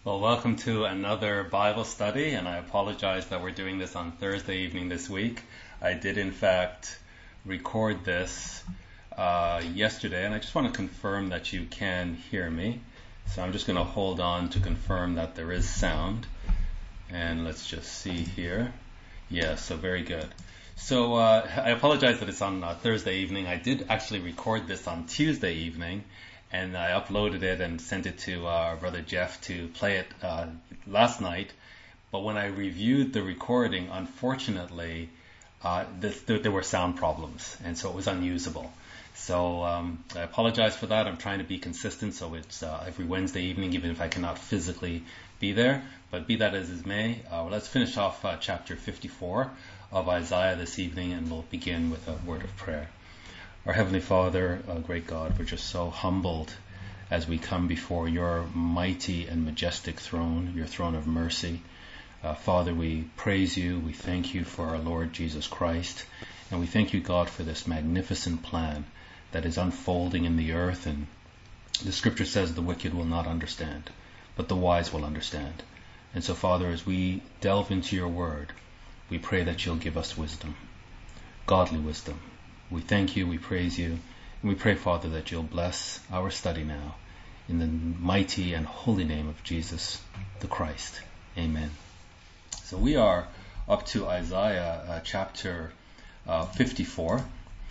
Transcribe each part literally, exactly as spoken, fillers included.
Well, welcome to another Bible study, and I apologize that we're doing this on Thursday evening this week. I did, in fact, record this uh, yesterday, and I just want to confirm that you can hear me. So I'm just going to hold on to confirm that there is sound. And let's just see here. Yeah, so very good. So uh, I apologize that it's on uh, Thursday evening. I did actually record this on Tuesday evening, and I uploaded it and sent it to uh, Brother Jeff to play it uh, last night. But when I reviewed the recording, unfortunately, uh, this, there, there were sound problems, and so it was unusable. So um, I apologize for that. I'm trying to be consistent, so it's uh, every Wednesday evening, even if I cannot physically be there. But be that as it may, uh, well, let's finish off uh, chapter fifty-four of Isaiah this evening, and we'll begin with a word of prayer. Our Heavenly Father, uh, great God, we're just so humbled as we come before your mighty and majestic throne, your throne of mercy. Uh, Father, we praise you, we thank you for our Lord Jesus Christ, and we thank you, God, for this magnificent plan that is unfolding in the earth. And the scripture says the wicked will not understand, but the wise will understand. And so, Father, as we delve into your word, we pray that you'll give us wisdom, godly wisdom. We thank you, we praise you, and we pray, Father, that you'll bless our study now in the mighty and holy name of Jesus the Christ. Amen. So we are up to Isaiah uh, chapter uh, fifty-four,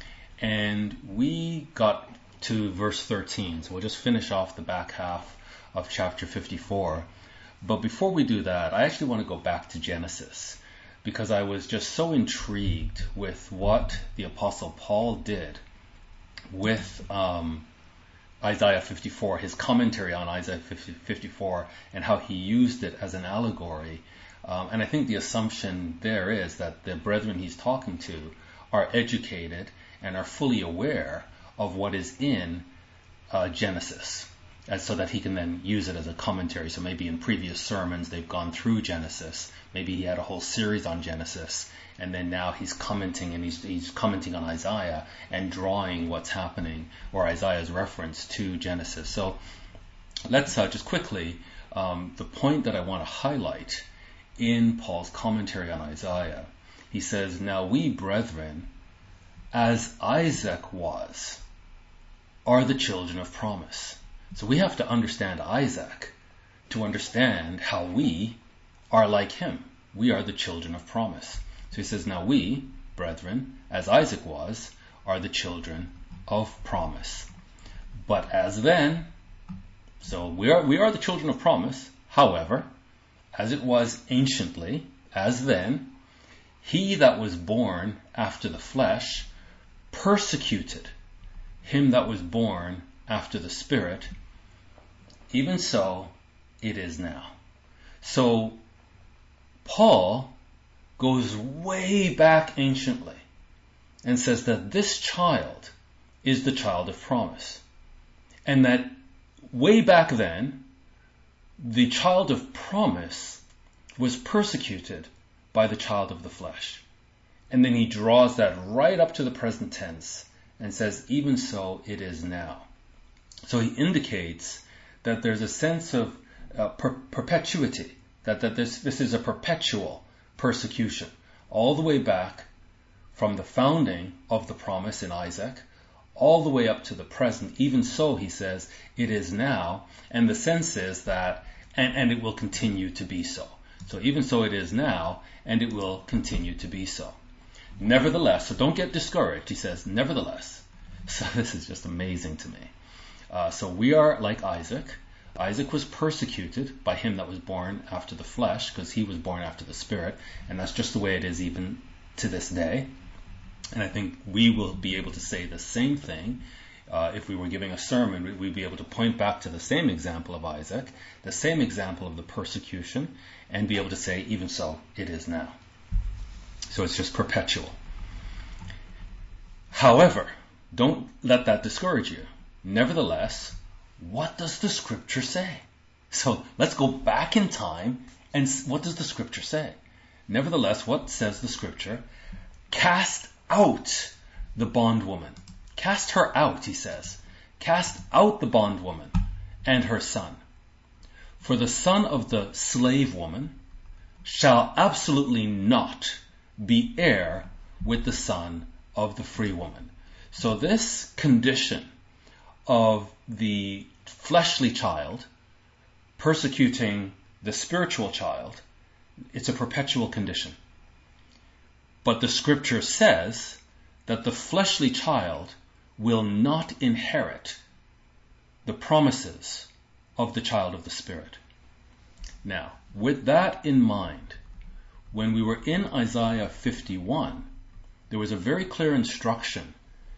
and we got to verse thirteen. So we'll just finish off the back half of chapter fifty-four. But before we do that, I actually want to go back to Genesis, because I was just so intrigued with what the Apostle Paul did with um, Isaiah fifty-four, his commentary on Isaiah fifty-four, and how he used it as an allegory. Um, and I think the assumption there is that the brethren he's talking to are educated and are fully aware of what is in uh, Genesis, and so that he can then use it as a commentary. So maybe in previous sermons they've gone through Genesis. Maybe he had a whole series on Genesis, and then now he's commenting, and he's, he's commenting on Isaiah and drawing what's happening, or Isaiah's reference to Genesis. So let's uh, just quickly, um, the point that I want to highlight in Paul's commentary on Isaiah, he says, "Now we, brethren, as Isaac was, are the children of promise." So we have to understand Isaac to understand how we are like him. We are the children of promise. So he says, now we, brethren, as Isaac was, are the children of promise. But as then, so we are we are the children of promise. However, as it was anciently, as then, he that was born after the flesh persecuted him that was born after the Spirit. Even so, it is now. So Paul goes way back anciently and says that this child is the child of promise. And that way back then, the child of promise was persecuted by the child of the flesh. And then he draws that right up to the present tense and says, even so, it is now. So he indicates that there's a sense of uh, per- perpetuity, that, that this, this is a perpetual persecution, all the way back from the founding of the promise in Isaac, all the way up to the present. Even so, he says, it is now, and the sense is that, and, and it will continue to be so. So even so it is now, and it will continue to be so. Nevertheless, so don't get discouraged, he says, nevertheless. So this is just amazing to me. Uh, so we are like Isaac. Isaac was persecuted by him that was born after the flesh, because he was born after the Spirit, and that's just the way it is even to this day. And I think we will be able to say the same thing. Uh, if we were giving a sermon, we'd be able to point back to the same example of Isaac, the same example of the persecution, and be able to say, even so, it is now. So it's just perpetual. However, don't let that discourage you. Nevertheless, what does the scripture say? So let's go back in time, and what does the scripture say? Nevertheless, what says the scripture? Cast out the bondwoman. Cast her out, he says. Cast out the bondwoman and her son. For the son of the slave woman shall absolutely not be heir with the son of the free woman. So this condition of the fleshly child persecuting the spiritual child, it's a perpetual condition. But the scripture says that the fleshly child will not inherit the promises of the child of the Spirit. Now, with that in mind, when we were in Isaiah fifty-one, there was a very clear instruction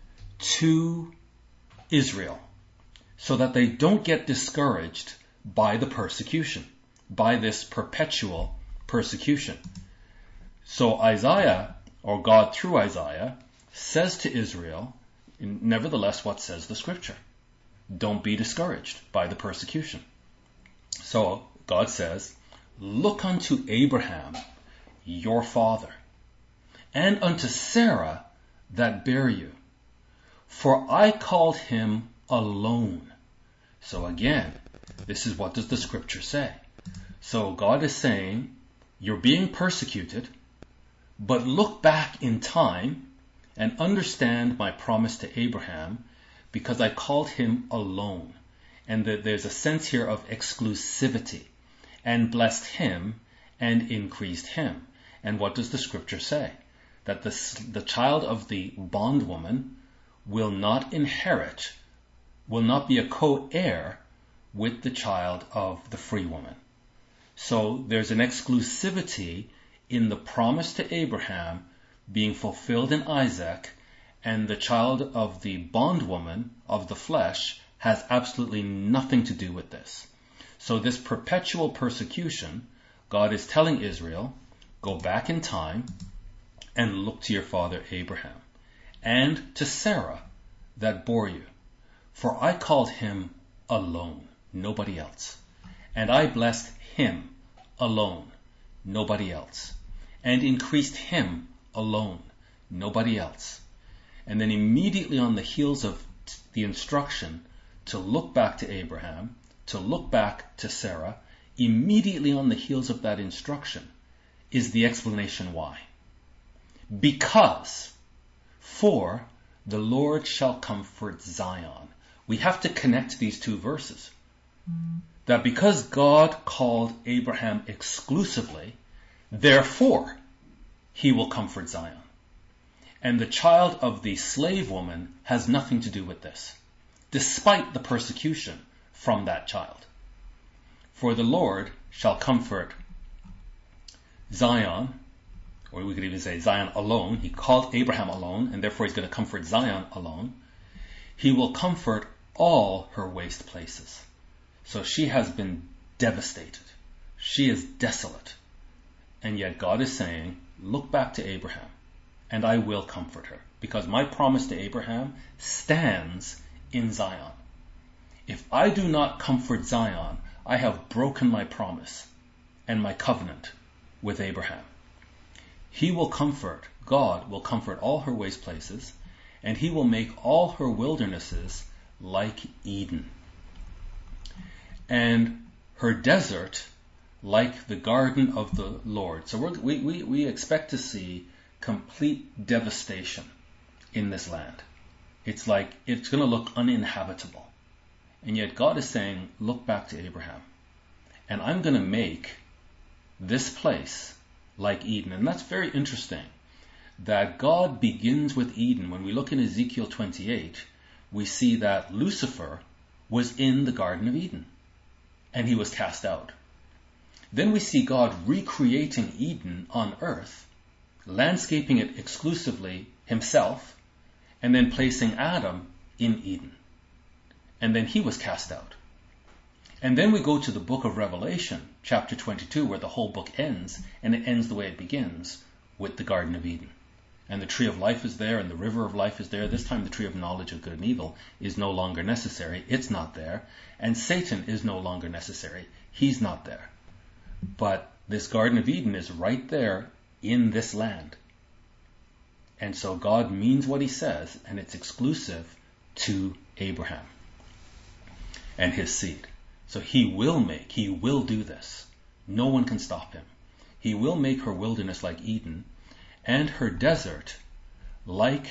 to Israel so that they don't get discouraged by the persecution, by this perpetual persecution. So Isaiah, or God through Isaiah, says to Israel, nevertheless, what says the scripture? Don't be discouraged by the persecution. So God says, look unto Abraham, your father, and unto Sarah that bare you. For I called him alone. So again, this is what does the scripture say. So God is saying, you're being persecuted, but look back in time and understand my promise to Abraham, because I called him alone. And that there's a sense here of exclusivity, and blessed him and increased him. And what does the scripture say? That the, the child of the bondwoman will not inherit, will not be a co-heir with the child of the free woman. So there's an exclusivity in the promise to Abraham being fulfilled in Isaac, and the child of the bondwoman of the flesh has absolutely nothing to do with this. So this perpetual persecution, God is telling Israel, go back in time and look to your father Abraham, and to Sarah that bore you. For I called him alone, nobody else. And I blessed him alone, nobody else. And increased him alone, nobody else. And then immediately on the heels of the instruction to look back to Abraham, to look back to Sarah, immediately on the heels of that instruction is the explanation why. Because, for the Lord shall comfort Zion. We have to connect these two verses. That because God called Abraham exclusively, therefore he will comfort Zion. And the child of the slave woman has nothing to do with this, despite the persecution from that child. For the Lord shall comfort Zion, or we could even say Zion alone. He called Abraham alone, and therefore he's going to comfort Zion alone. He will comfort all her waste places. So she has been devastated. She is desolate. And yet God is saying, look back to Abraham, and I will comfort her, because my promise to Abraham stands in Zion. If I do not comfort Zion, I have broken my promise and my covenant with Abraham. He will comfort, God will comfort all her waste places, and he will make all her wildernesses like Eden, and her desert like the garden of the Lord. So we're, we, we, we expect to see complete devastation in this land. It's like it's going to look uninhabitable. And yet God is saying, look back to Abraham, and I'm going to make this place like Eden. And that's very interesting, that God begins with Eden. When we look in Ezekiel twenty-eight, we see that Lucifer was in the Garden of Eden, and he was cast out. Then we see God recreating Eden on earth, landscaping it exclusively himself, and then placing Adam in Eden. And then he was cast out. And then we go to the book of Revelation, chapter twenty-two, where the whole book ends, and it ends the way it begins, with the Garden of Eden. And the tree of life is there, and the river of life is there. This time the tree of knowledge of good and evil is no longer necessary. It's not there. And Satan is no longer necessary. He's not there. But this Garden of Eden is right there in this land. And so God means what he says, and it's exclusive to Abraham and his seed. So he will make, he will do this. No one can stop him. He will make her wilderness like Eden, and her desert like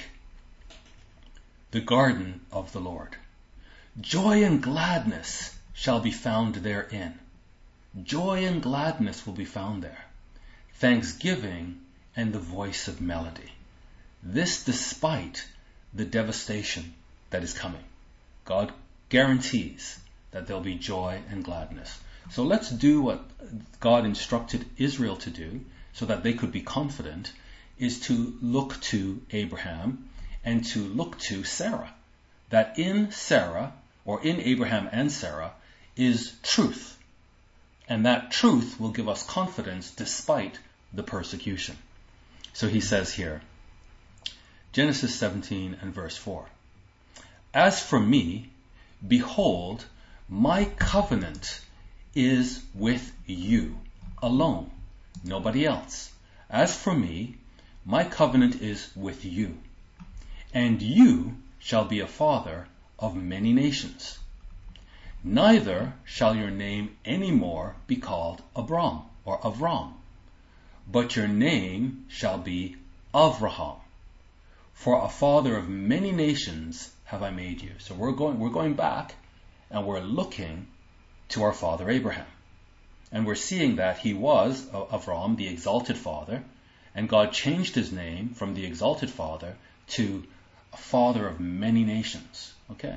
the garden of the Lord. Joy and gladness shall be found therein. Joy and gladness will be found there. Thanksgiving and the voice of melody. This despite the devastation that is coming. God guarantees that there'll be joy and gladness. So let's do what God instructed Israel to do so that they could be confident, is to look to Abraham and to look to Sarah. That in Sarah, or in Abraham and Sarah, is truth. And that truth will give us confidence despite the persecution. So he says here, Genesis seventeen and verse four. As for me, behold, my covenant is with you alone, nobody else. As for me, my covenant is with you, and you shall be a father of many nations. Neither shall your name any more be called Abram or Avram, but your name shall be Avraham. For a father of many nations have I made you. So we're going, we're going back and we're looking to our father Abraham. And we're seeing that he was Avram, the exalted father, and God changed his name from the exalted father to a father of many nations. Okay.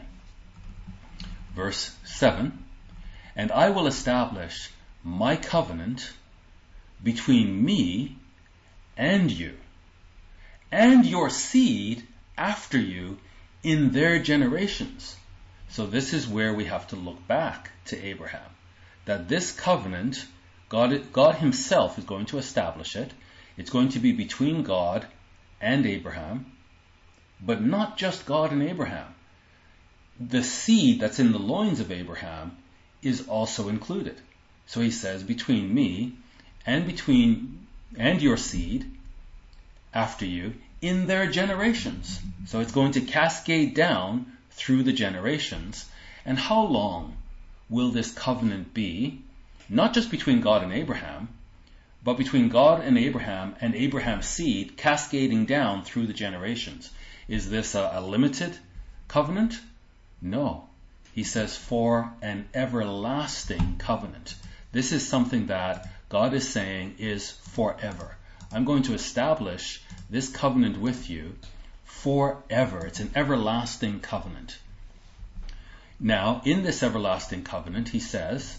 Verse seven, and I will establish my covenant between me and you, and your seed after you in their generations. So this is where we have to look back to Abraham. That this covenant, God, God himself is going to establish it. It's going to be between God and Abraham, but not just God and Abraham. The seed that's in the loins of Abraham is also included. So he says, between me and between and your seed after you in their generations. So it's going to cascade down through the generations. And how long will this covenant be? Not just between God and Abraham, but between God and Abraham and Abraham's seed cascading down through the generations. Is this a, a limited covenant? No. He says, for an everlasting covenant. This is something that God is saying is forever. I'm going to establish this covenant with you forever. It's an everlasting covenant. Now, in this everlasting covenant, he says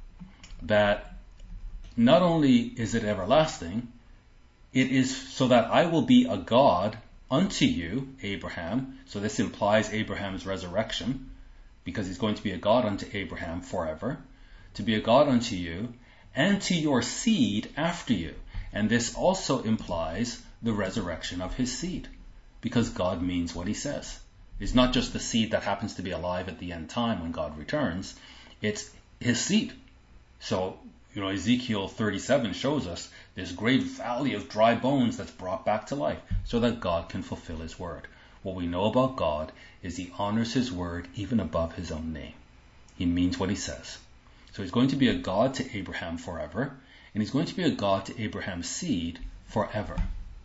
that not only is it everlasting, it is so that I will be a God unto you, Abraham. So this implies Abraham's resurrection, because he's going to be a God unto Abraham forever, to be a God unto you, and to your seed after you. And this also implies the resurrection of his seed, because God means what he says. It's not just the seed that happens to be alive at the end time when God returns, it's his seed. So, you know, Ezekiel thirty-seven shows us this great valley of dry bones that's brought back to life so that God can fulfill his word. What we know about God is he honors his word even above his own name. He means what he says. So he's going to be a God to Abraham forever, and he's going to be a God to Abraham's seed forever.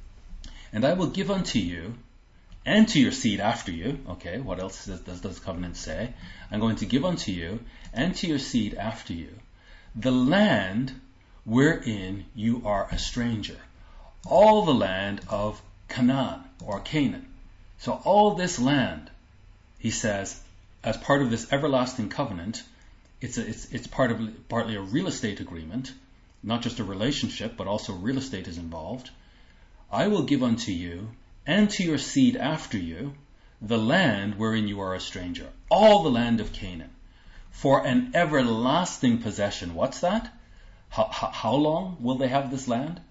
And I will give unto you and to your seed after you. Okay, what else does, does, does the covenant say? I'm going to give unto you and to your seed after you the land wherein you are a stranger. All the land of Canaan or Canaan. So all this land, he says, as part of this everlasting covenant, it's a, it's it's part of partly a real estate agreement, not just a relationship, but also real estate is involved. I will give unto you and to your seed after you the land wherein you are a stranger, all the land of Canaan, for an everlasting possession. What's that? How, how, how long will they have this land?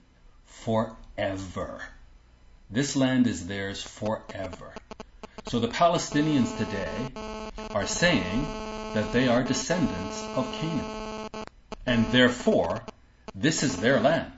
Forever. This land is theirs forever. So the Palestinians today are saying that they are descendants of Canaan. And therefore, this is their land.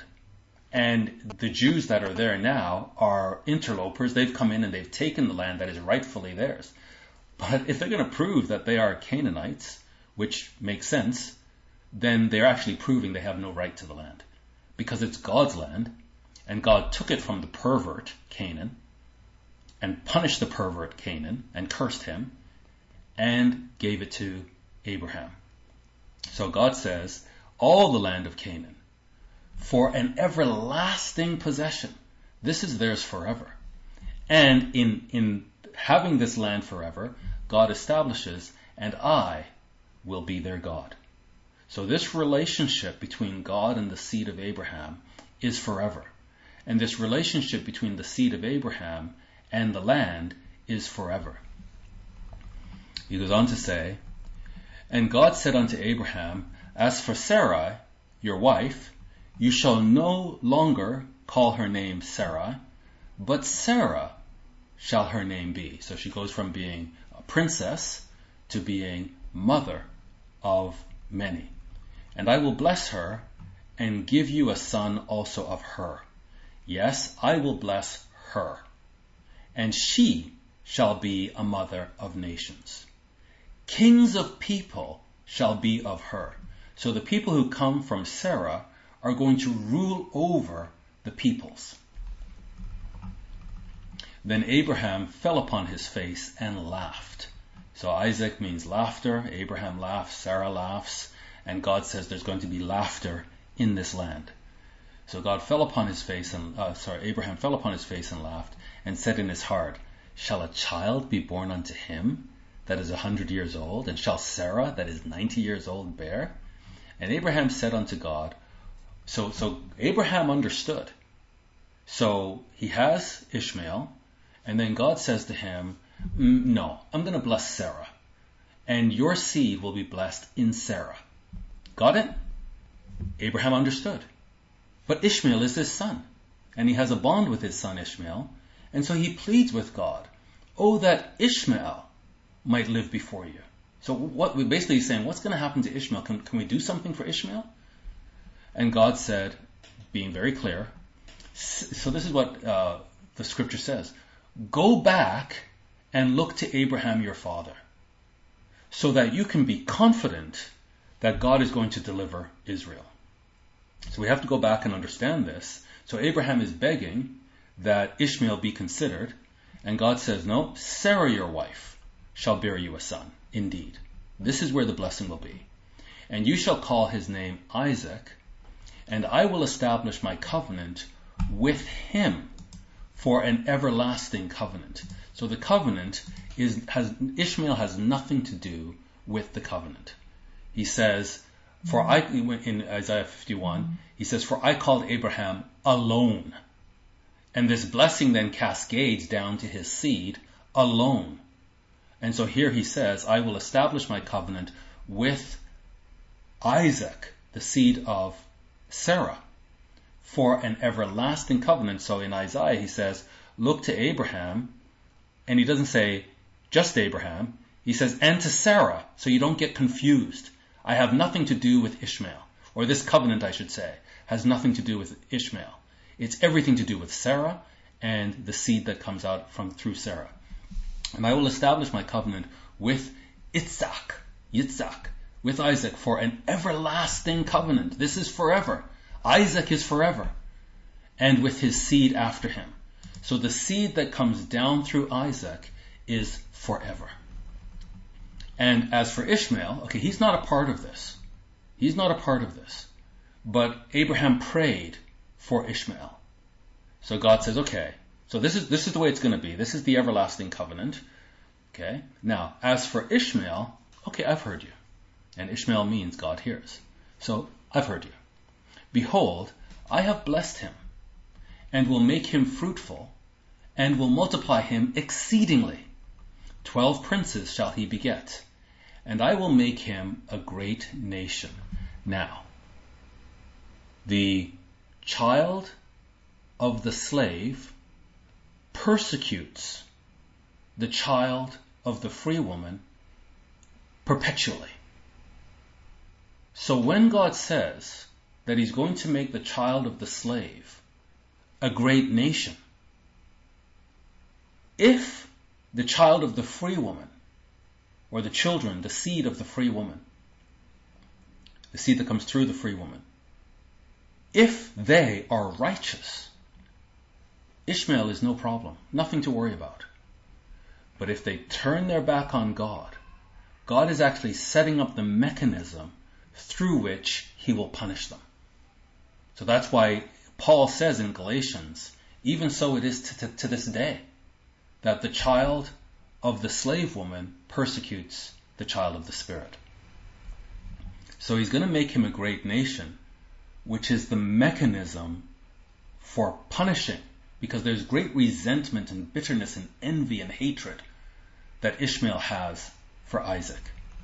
And the Jews that are there now are interlopers. They've come in and they've taken the land that is rightfully theirs. But if they're going to prove that they are Canaanites, which makes sense, then they're actually proving they have no right to the land. Because it's God's land, and God took it from the pervert, Canaan, and punished the pervert, Canaan, and cursed him, and gave it to Abraham. So God says, all the land of Canaan, for an everlasting possession. This is theirs forever. And in, in having this land forever, God establishes, and I will be their God. So this relationship between God and the seed of Abraham is forever. And this relationship between the seed of Abraham and the land is forever. He goes on to say, and God said unto Abraham, as for Sarai, your wife, you shall no longer call her name Sarai, but Sarah shall her name be. So she goes from being a princess to being mother of many. And I will bless her and give you a son also of her. Yes, I will bless her. And she shall be a mother of nations. Kings of people shall be of her. So the people who come from Sarah are going to rule over the peoples. Then Abraham fell upon his face and laughed. So Isaac means laughter. Abraham laughs. Sarah laughs. And God says there's going to be laughter in this land. So God fell upon his face and, uh, sorry, Abraham fell upon his face and laughed and said in his heart, shall a child be born unto him that is a hundred years old? And shall Sarah that is ninety years old bear? And Abraham said unto God, so, so Abraham understood. So he has Ishmael, and then God says to him, no, I'm going to bless Sarah, and your seed will be blessed in Sarah. Got it? Abraham understood. But Ishmael is his son, and he has a bond with his son Ishmael, and so he pleads with God, oh, that Ishmael might live before you. So what we're basically saying, what's going to happen to Ishmael? Can, can we do something for Ishmael? And God said, being very clear, so this is what uh, the scripture says, go back and look to Abraham your father, so that you can be confident that God is going to deliver Israel. So we have to go back and understand this. So Abraham is begging that Ishmael be considered, and God says, no, Sarah your wife shall bear you a son, indeed. This is where the blessing will be. And you shall call his name Isaac, and I will establish my covenant with him for an everlasting covenant. So the covenant is has Ishmael has nothing to do with the covenant. He says, for I, in Isaiah fifty-one, he says, for I called Abraham alone. And this blessing then cascades down to his seed alone. And so here he says, I will establish my covenant with Isaac, the seed of Sarah, for an everlasting covenant. So in Isaiah he says, look to Abraham, and he doesn't say just Abraham, he says, and to Sarah, so you don't get confused. I have nothing to do with Ishmael, or this covenant I should say, has nothing to do with Ishmael. It's everything to do with Sarah and the seed that comes out from through Sarah. And I will establish my covenant with Yitzhak, Yitzhak, with Isaac for an everlasting covenant. This is forever. Isaac is forever. And with his seed after him. So the seed that comes down through Isaac is forever. And as for Ishmael, okay, he's not a part of this. He's not a part of this. But Abraham prayed for Ishmael. So God says, okay, so this is this is the way it's going to be. This is the everlasting covenant. Okay. Now, as for Ishmael, okay, I've heard you. And Ishmael means God hears. So I've heard you. Behold, I have blessed him, and will make him fruitful, and will multiply him exceedingly. Twelve princes shall he beget, and I will make him a great nation. Now, the child of the slave persecutes the child of the free woman perpetually. So when God says that he's going to make the child of the slave a great nation, if the child of the free woman, or the children, the seed of the free woman, the seed that comes through the free woman, if they are righteous, Ishmael is no problem, nothing to worry about. But if they turn their back on God, God is actually setting up the mechanism through which he will punish them. So that's why Paul says in Galatians, even so it is to, to, to this day, that the child of the slave woman persecutes the child of the Spirit. So he's going to make him a great nation, which is the mechanism for punishing, because there's great resentment and bitterness and envy and hatred that Ishmael has for Isaac,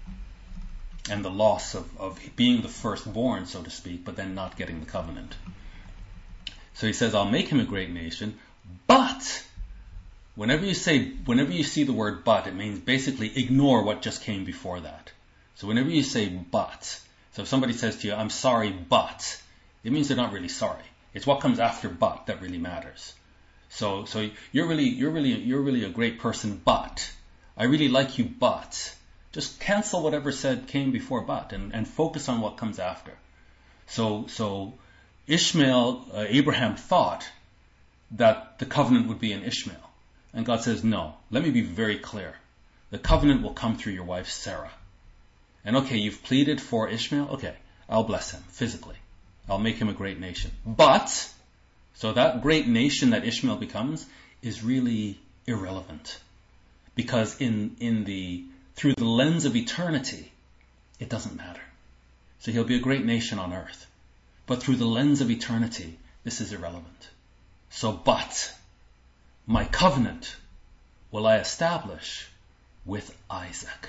and the loss of, of being the firstborn, so to speak, but then not getting the covenant. So he says, I'll make him a great nation, but whenever you say, whenever you see the word but, it means basically ignore what just came before that. So whenever you say but, so if somebody says to you, I'm sorry, but, it means they're not really sorry. It's what comes after but that really matters. So, so you're really, you're really, you're really a great person, but I really like you, but just cancel whatever said came before but, and, and focus on what comes after. So, so Ishmael, uh, Abraham thought that the covenant would be in Ishmael. And God says, no, let me be very clear. The covenant will come through your wife, Sarah. And okay, you've pleaded for Ishmael. Okay, I'll bless him physically. I'll make him a great nation. But, so that great nation that Ishmael becomes is really irrelevant. Because in, in the, through the lens of eternity, it doesn't matter. So he'll be a great nation on earth. But through the lens of eternity, this is irrelevant. So, but, my covenant will I establish with Isaac,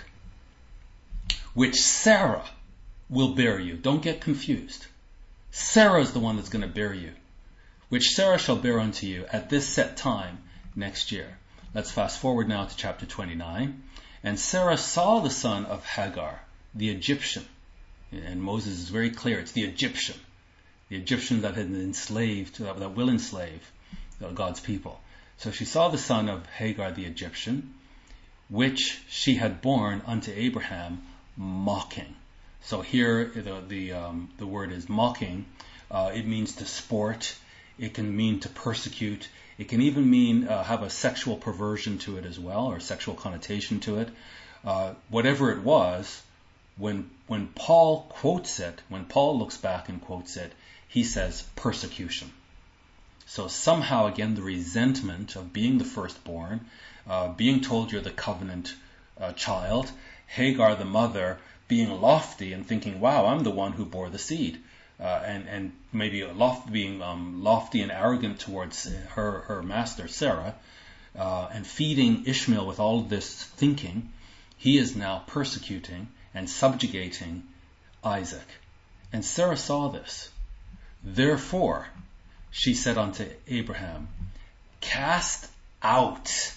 which Sarah will bear you. Don't get confused. Sarah is the one that's going to bear you, which Sarah shall bear unto you at this set time next year. Let's fast forward now to chapter twenty-nine. And Sarah saw the son of Hagar, the Egyptian. And Moses is very clear, it's the Egyptian. The Egyptian that had enslaved, that will enslave God's people. So she saw the son of Hagar the Egyptian, which she had borne unto Abraham, mocking. So here the the, um, the word is mocking. Uh, it means to sport. It can mean to persecute. It can even mean uh, have a sexual perversion to it as well, or sexual connotation to it. Uh, whatever it was, when when Paul quotes it, when Paul looks back and quotes it, he says persecution. So somehow, again, the resentment of being the firstborn, uh, being told you're the covenant uh, child, Hagar, the mother, being lofty and thinking, wow, I'm the one who bore the seed. Uh, and, and maybe loft, being um, lofty and arrogant towards her, her master, Sarah, uh, and feeding Ishmael with all of this thinking, he is now persecuting and subjugating Isaac. And Sarah saw this. Therefore, she said unto Abraham, cast out,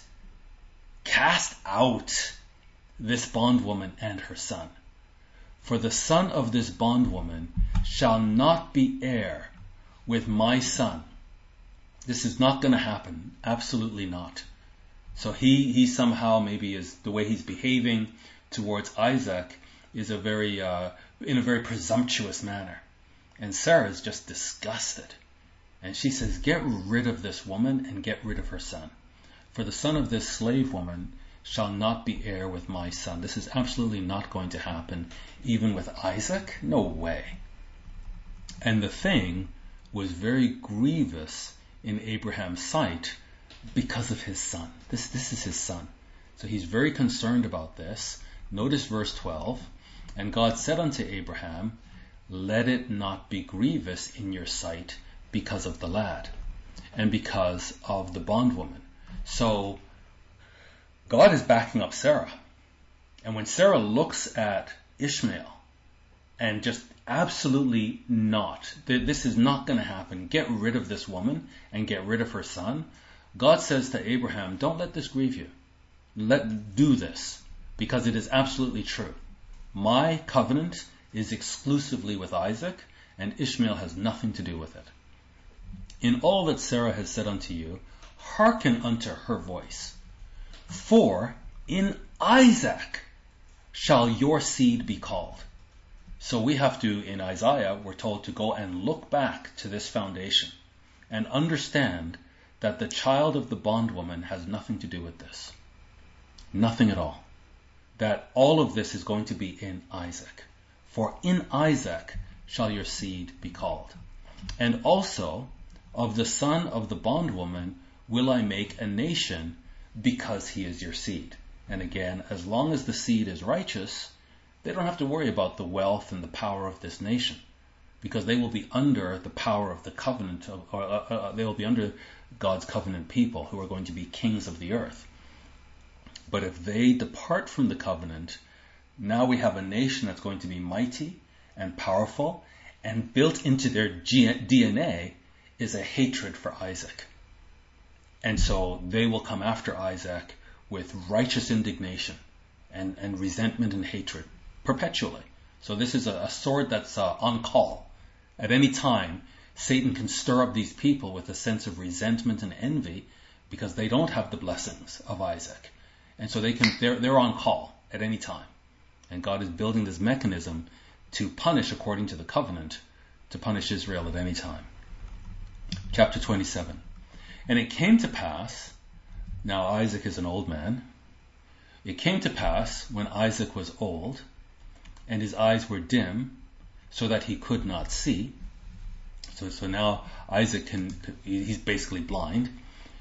cast out this bondwoman and her son. For the son of this bondwoman shall not be heir with my son. This is not going to happen. Absolutely not. So he, he somehow maybe is, the way he's behaving towards Isaac is a very, uh, in a very presumptuous manner. And Sarah is just disgusted. And she says, get rid of this woman and get rid of her son. For the son of this slave woman shall not be heir with my son. This is absolutely not going to happen, even with Isaac. No way. And the thing was very grievous in Abraham's sight because of his son. This, this is his son. So he's very concerned about this. Notice verse twelve. And God said unto Abraham, let it not be grievous in your sight because of the lad and because of the bondwoman. So God is backing up Sarah. And when Sarah looks at Ishmael and just absolutely not, this is not going to happen, get rid of this woman and get rid of her son, God says to Abraham, don't let this grieve you. Let do this, because it is absolutely true. My covenant is exclusively with Isaac, and Ishmael has nothing to do with it. In all that Sarah has said unto you, hearken unto her voice. For in Isaac shall your seed be called. So we have to, in Isaiah, we're told to go and look back to this foundation and understand that the child of the bondwoman has nothing to do with this. Nothing at all. That all of this is going to be in Isaac. For in Isaac shall your seed be called. And also, of the son of the bondwoman will I make a nation, because he is your seed. And again, as long as the seed is righteous, they don't have to worry about the wealth and the power of this nation, because they will be under the power of the covenant, of, or uh, uh, they will be under God's covenant people who are going to be kings of the earth. But if they depart from the covenant, now we have a nation that's going to be mighty and powerful, and built into their D N A is a hatred for Isaac. And so they will come after Isaac with righteous indignation and, and resentment and hatred perpetually. So this is a, a sword that's uh, on call. At any time, Satan can stir up these people with a sense of resentment and envy because they don't have the blessings of Isaac. And so they can, they're, they're on call at any time. And God is building this mechanism to punish according to the covenant, to punish Israel at any time. Chapter twenty-seven. And it came to pass, now Isaac is an old man, it came to pass when Isaac was old, and his eyes were dim, so that he could not see. So, so now Isaac can, he's basically blind,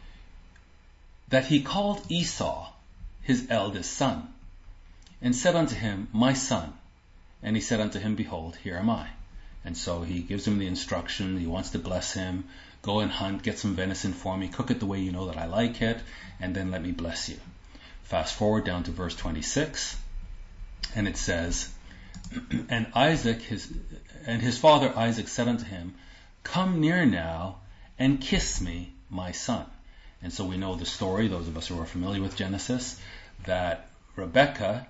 that he called Esau, his eldest son, and said unto him, My son. And he said unto him, Behold, here am I. And so he gives him the instruction. He wants to bless him. Go and hunt, get some venison for me, cook it the way you know that I like it, and then let me bless you. Fast forward down to verse twenty-six, and it says, And Isaac, his and his father Isaac said unto him, Come near now, and kiss me, my son. And so we know the story, those of us who are familiar with Genesis, that Rebekah,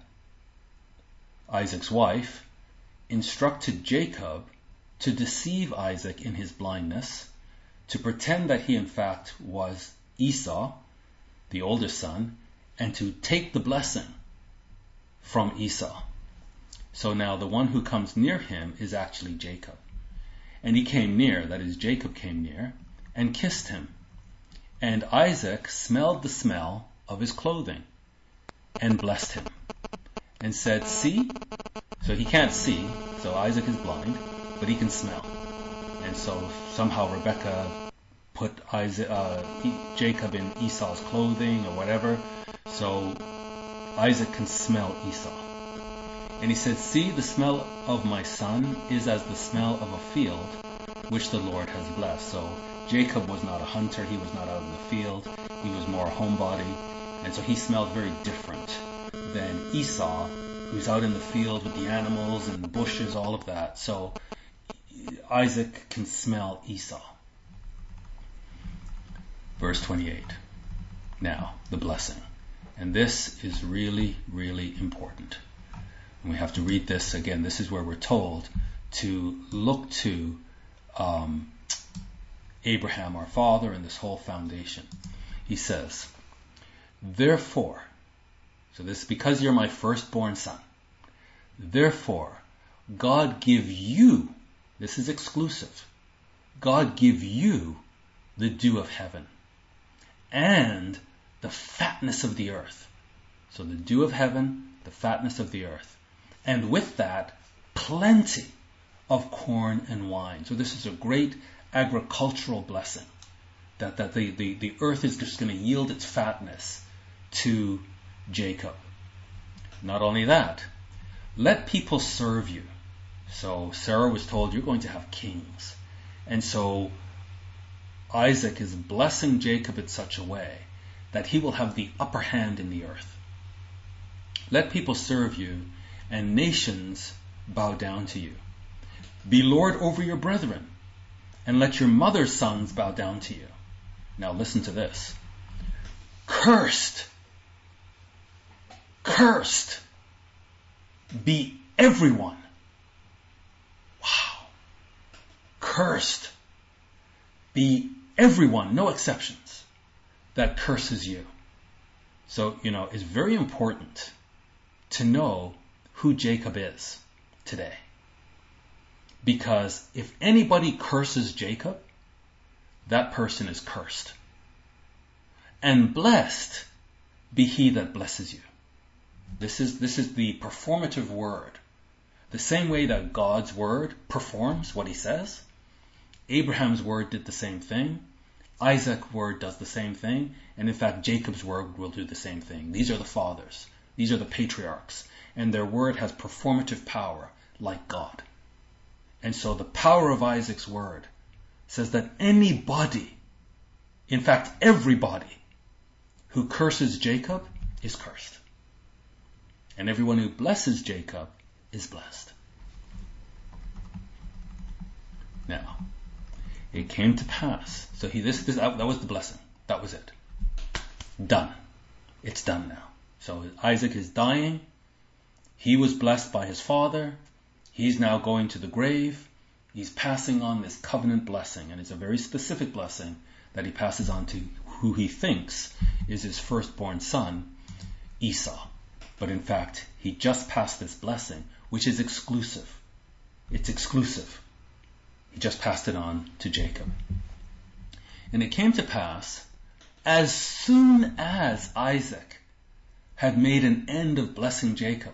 Isaac's wife, instructed Jacob to deceive Isaac in his blindness, to pretend that he in fact was Esau, the oldest son, and to take the blessing from Esau. So now the one who comes near him is actually Jacob. And he came near, that is, Jacob came near, and kissed him. And Isaac smelled the smell of his clothing, and blessed him, and said, See? So he can't see, so Isaac is blind, but he can smell. And so somehow Rebekah put Isaac, uh, Jacob in Esau's clothing or whatever, so Isaac can smell Esau. And he said, See, the smell of my son is as the smell of a field which the Lord has blessed. So Jacob was not a hunter, he was not out in the field, he was more a homebody, and so he smelled very different than Esau, who's out in the field with the animals and bushes, all of that. So Isaac can smell Esau. Verse twenty-eight. Now, the blessing. And this is really, really important. And we have to read this again. This is where we're told to look to um, Abraham, our father, and this whole foundation. He says, Therefore, so this is because you're my firstborn son. Therefore, God give you, this is exclusive, God give you the dew of heaven and the fatness of the earth. So the dew of heaven, the fatness of the earth. And with that, plenty of corn and wine. So this is a great agricultural blessing. That, that the, the, the earth is just going to yield its fatness to Jacob. Not only that, let people serve you. So Sarah was told, you're going to have kings. And so Isaac is blessing Jacob in such a way that he will have the upper hand in the earth. Let people serve you, and nations bow down to you. Be Lord over your brethren, and let your mother's sons bow down to you. Now listen to this. Cursed, cursed be everyone. Wow. Cursed be everyone, no exceptions, that curses you. So, you know, it's very important to know who Jacob is today. Because if anybody curses Jacob, that person is cursed. And blessed be he that blesses you. This is, this is the performative word. The same way that God's word performs what he says, Abraham's word did the same thing, Isaac's word does the same thing, and in fact Jacob's word will do the same thing. These are the fathers. These are the patriarchs. And their word has performative power like God. And so the power of Isaac's word says that anybody, in fact everybody, who curses Jacob is cursed. And everyone who blesses Jacob is blessed. Now, it came to pass. So he this, this that was the blessing. That was it. Done. It's done now. So Isaac is dying. He was blessed by his father. He's now going to the grave. He's passing on this covenant blessing, and it's a very specific blessing that he passes on to who he thinks is his firstborn son, Esau. But in fact, he just passed this blessing, which is exclusive. It's exclusive. He just passed it on to Jacob. And it came to pass, as soon as Isaac had made an end of blessing Jacob,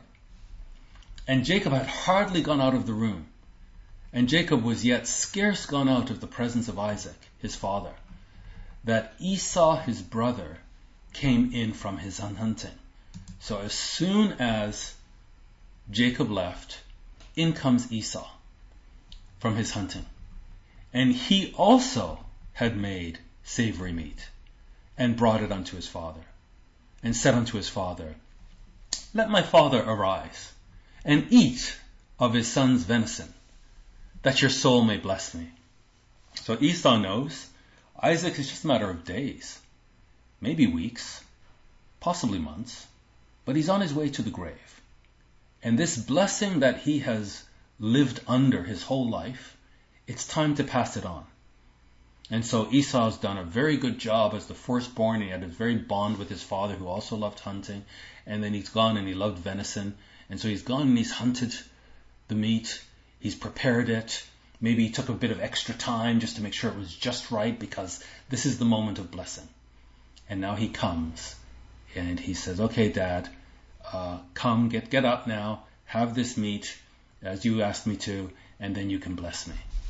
and Jacob had hardly gone out of the room, and Jacob was yet scarce gone out of the presence of Isaac, his father, that Esau, his brother, came in from his hunting. So as soon as Jacob left, in comes Esau from his hunting. And he also had made savory meat and brought it unto his father, and said unto his father, Let my father arise and eat of his son's venison, that your soul may bless me. So Esau knows Isaac is just a matter of days, maybe weeks, possibly months, but he's on his way to the grave. And this blessing that he has lived under his whole life, it's time to pass it on. And so Esau's done a very good job as the firstborn. He had a very bond with his father, who also loved hunting. And then he's gone and he loved venison. And so he's gone and he's hunted the meat. He's prepared it. Maybe he took a bit of extra time just to make sure it was just right, because this is the moment of blessing. And now he comes and he says, okay, Dad, uh, come, get, get up now, have this meat as you asked me to, and then you can bless me.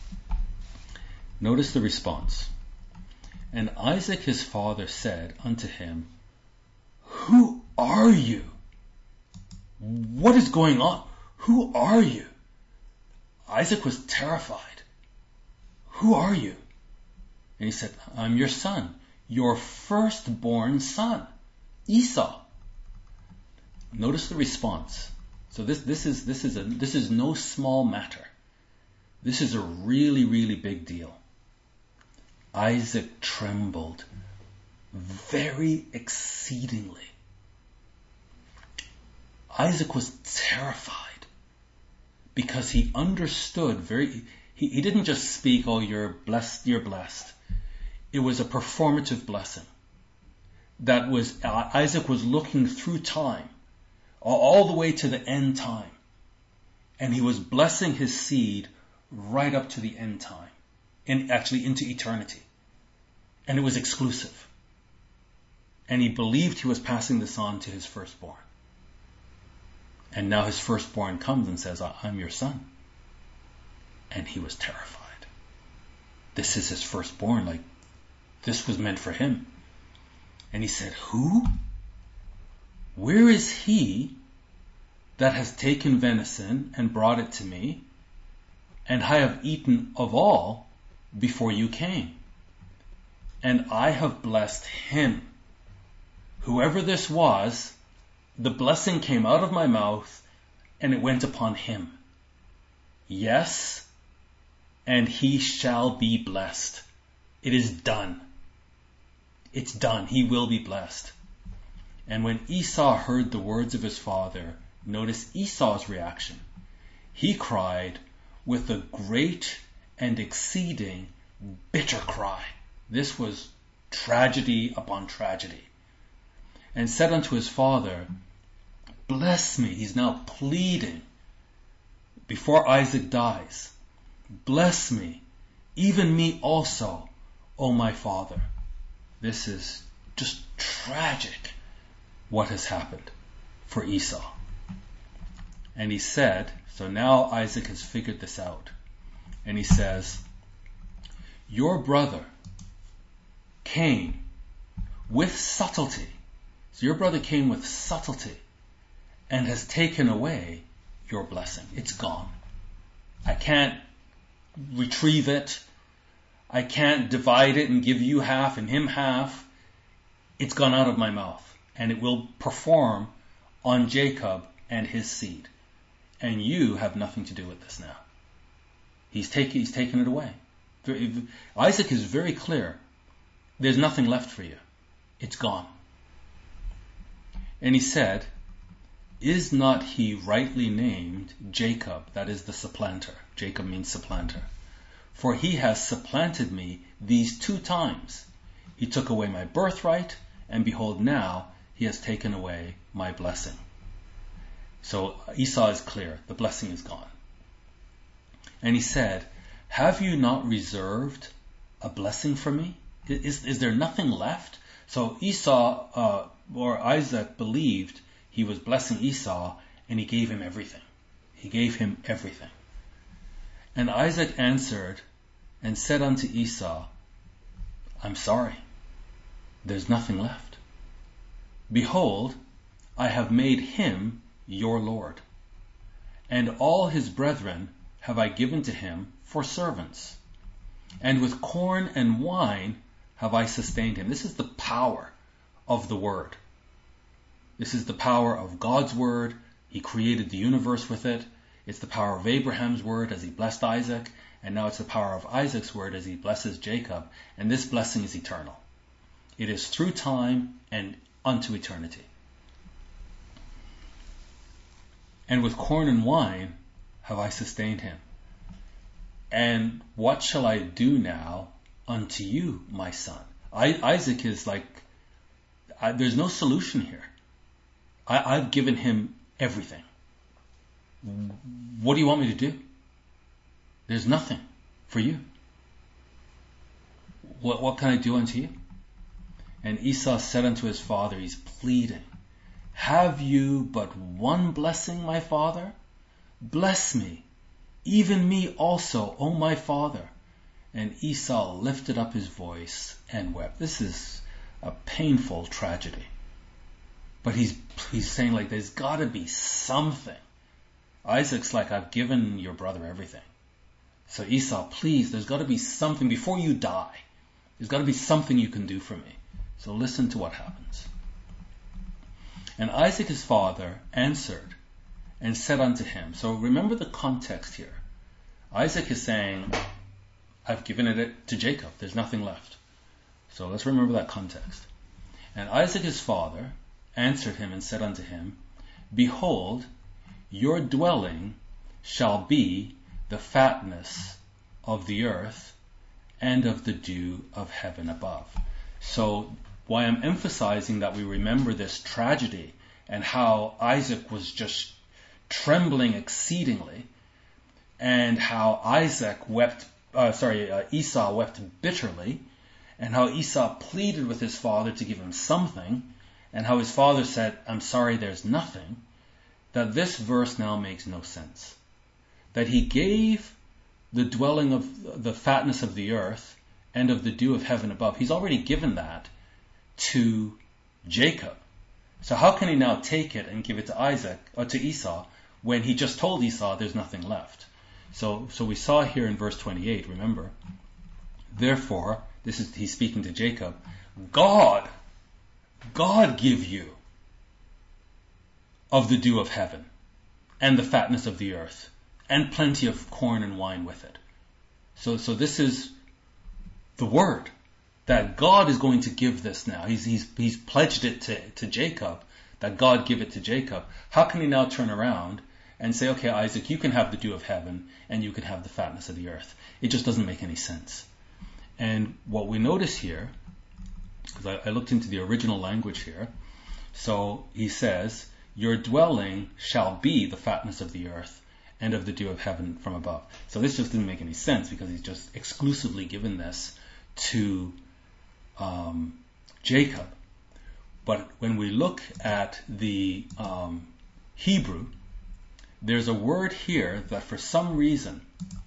Notice the response. And Isaac his father said unto him, Who are you? What is going on? Who are you? Isaac was terrified. Who are you? And he said, I'm your son, your firstborn son, Esau. Notice the response. So this, this is, this is a, this is no small matter. This is a really, really big deal. Isaac trembled very exceedingly. Isaac was terrified because he understood very, he, he didn't just speak, oh, you're blessed, you're blessed. It was a performative blessing. That was, uh, Isaac was looking through time, all, all the way to the end time. And he was blessing his seed right up to the end time, and actually into eternity. And it was exclusive. And he believed he was passing this on to his firstborn. And now his firstborn comes and says, I'm your son. And he was terrified. This is his firstborn, like this was meant for him. And he said, Who? Where is he that has taken venison and brought it to me? And I have eaten of all before you came. And I have blessed him. Whoever this was, the blessing came out of my mouth and it went upon him. Yes, and he shall be blessed. It is done. It's done. He will be blessed. And when Esau heard the words of his father, notice Esau's reaction. He cried with a great and exceeding bitter cry. This was tragedy upon tragedy. And said unto his father, Bless me. He's now pleading before Isaac dies. Bless me, even me also, O my father. This is just tragic, what has happened for Esau. And he said, so now Isaac has figured this out. And he says, your brother came with subtlety. So your brother came with subtlety and has taken away your blessing. It's gone. I can't retrieve it. I can't divide it and give you half and him half. It's gone out of my mouth, and it will perform on Jacob and his seed. And you have nothing to do with this now. He's taken, he's taken it away. Isaac is very clear. There's nothing left for you. It's gone. And he said, is not he rightly named Jacob? That is the supplanter. Jacob means supplanter. For he has supplanted me these two times. He took away my birthright, and behold, now he has taken away my blessing. So Esau is clear. The blessing is gone. And he said, have you not reserved a blessing for me? Is, is there nothing left? So Esau, uh, or Isaac believed he was blessing Esau, and he gave him everything. He gave him everything. And Isaac answered and said unto Esau, I'm sorry, there's nothing left. Behold, I have made him your Lord, and all his brethren have I given to him for servants, and with corn and wine have I sustained him. This is the power of the word. This is the power of God's word. He created the universe with it. It's the power of Abraham's word as he blessed Isaac, and now it's the power of Isaac's word as he blesses Jacob, and this blessing is eternal. It is through time and unto eternity. And with corn and wine have I sustained him. And what shall I do now unto you, my son? I, Isaac is like, I, there's no solution here. I, I've given him everything. What do you want me to do? There's nothing for you. What, what can I do unto you? And Esau said unto his father, he's pleading, have you but one blessing, my father? Bless me, even me also, O my father. And Esau lifted up his voice and wept. This is a painful tragedy. But he's he's saying, like, there's got to be something. Isaac's like, I've given your brother everything. So Esau, please, there's got to be something before you die. There's got to be something you can do for me. So listen to what happens. And Isaac his father answered and said unto him. So remember the context here. Isaac is saying, I've given it to Jacob. There's nothing left. So let's remember that context. And Isaac his father answered him and said unto him, behold, your dwelling shall be the fatness of the earth and of the dew of heaven above. So why I'm emphasizing that we remember this tragedy and how Isaac was just trembling exceedingly, and how Isaac wept, uh, sorry, uh, Esau wept bitterly, and how Esau pleaded with his father to give him something, and how his father said, I'm sorry, there's nothing, that this verse now makes no sense. That he gave the dwelling of the fatness of the earth and of the dew of heaven above. He's already given that to Jacob. So how can he now take it and give it to Isaac or to Esau when he just told Esau there's nothing left? So, so we saw here in verse twenty-eight, remember, therefore, this is, he's speaking to Jacob, God, God give you of the dew of heaven and the fatness of the earth and plenty of corn and wine with it. So, so this is the word that God is going to give this now. He's, he's, he's pledged it to, to Jacob, that God give it to Jacob. How can he now turn around and say, okay, Isaac, you can have the dew of heaven and you can have the fatness of the earth? It just doesn't make any sense. And what we notice here, because I, I looked into the original language here, so he says, your dwelling shall be the fatness of the earth and of the dew of heaven from above. So this just didn't make any sense because he's just exclusively given this to um, Jacob. But when we look at the um, Hebrew, there's a word here that for some reason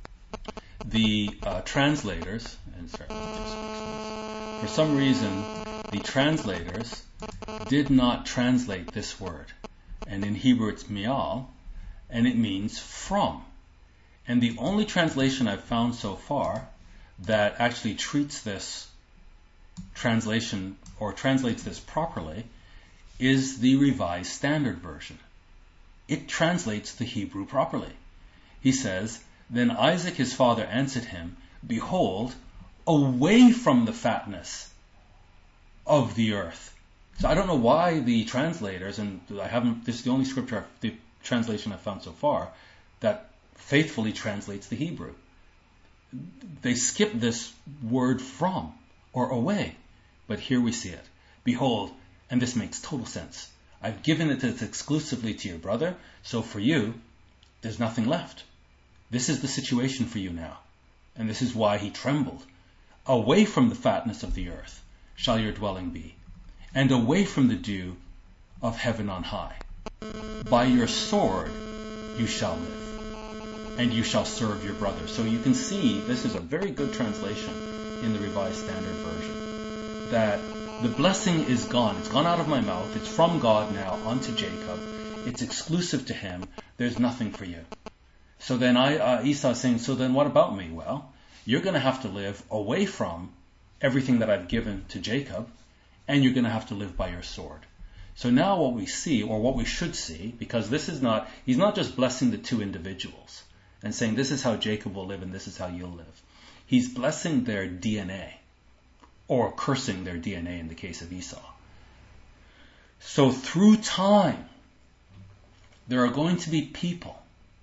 the uh, translators, and sorry, just for some reason the translators did not translate this word. And in Hebrew it's mial, and it means from. And the only translation I've found so far that actually treats this translation or translates this properly is the Revised Standard Version. It translates the Hebrew properly. He says, "Then Isaac his father answered him, Behold, away from the fatness of the earth." So I don't know why the translators, and I haven't, this is the only scripture, the translation I've found so far, that faithfully translates the Hebrew. They skip this word from or away, but here we see it. Behold, and this makes total sense. I've given it exclusively to your brother, so for you, there's nothing left. This is the situation for you now, and this is why he trembled. Away from the fatness of the earth shall your dwelling be, and away from the dew of heaven on high. By your sword you shall live, and you shall serve your brother. So you can see this is a very good translation in the Revised Standard Version, that the blessing is gone. It's gone out of my mouth. It's from God now onto Jacob. It's exclusive to him. There's nothing for you. So then I, uh, Esau is saying, so then what about me? Well, you're going to have to live away from everything that I've given to Jacob, and you're going to have to live by your sword. So now what we see, or what we should see, because this is not, he's not just blessing the two individuals and saying this is how Jacob will live and this is how you'll live. He's blessing their D N A, or cursing their D N A in the case of Esau. So through time, there are going to be people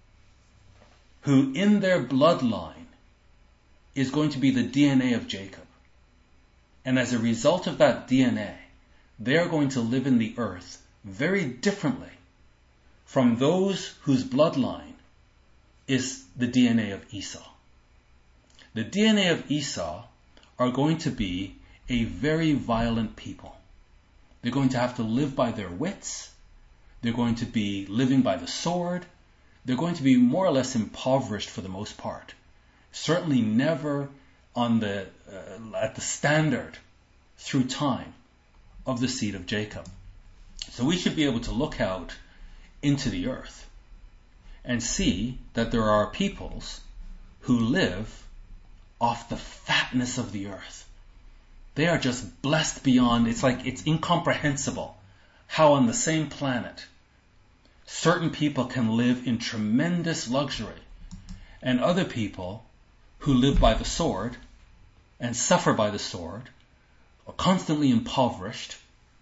who in their bloodline is going to be the D N A of Jacob. And as a result of that D N A, they are going to live in the earth very differently from those whose bloodline is the D N A of Esau. The D N A of Esau are going to be a very violent people. They're going to have to live by their wits. They're going to be living by the sword. They're going to be more or less impoverished for the most part. Certainly never on the uh, at the standard through time of the seed of Jacob. So we should be able to look out into the earth and see that there are peoples who live off the fatness of the earth. They are just blessed beyond, it's like it's incomprehensible how on the same planet certain people can live in tremendous luxury and other people who live by the sword and suffer by the sword are constantly impoverished,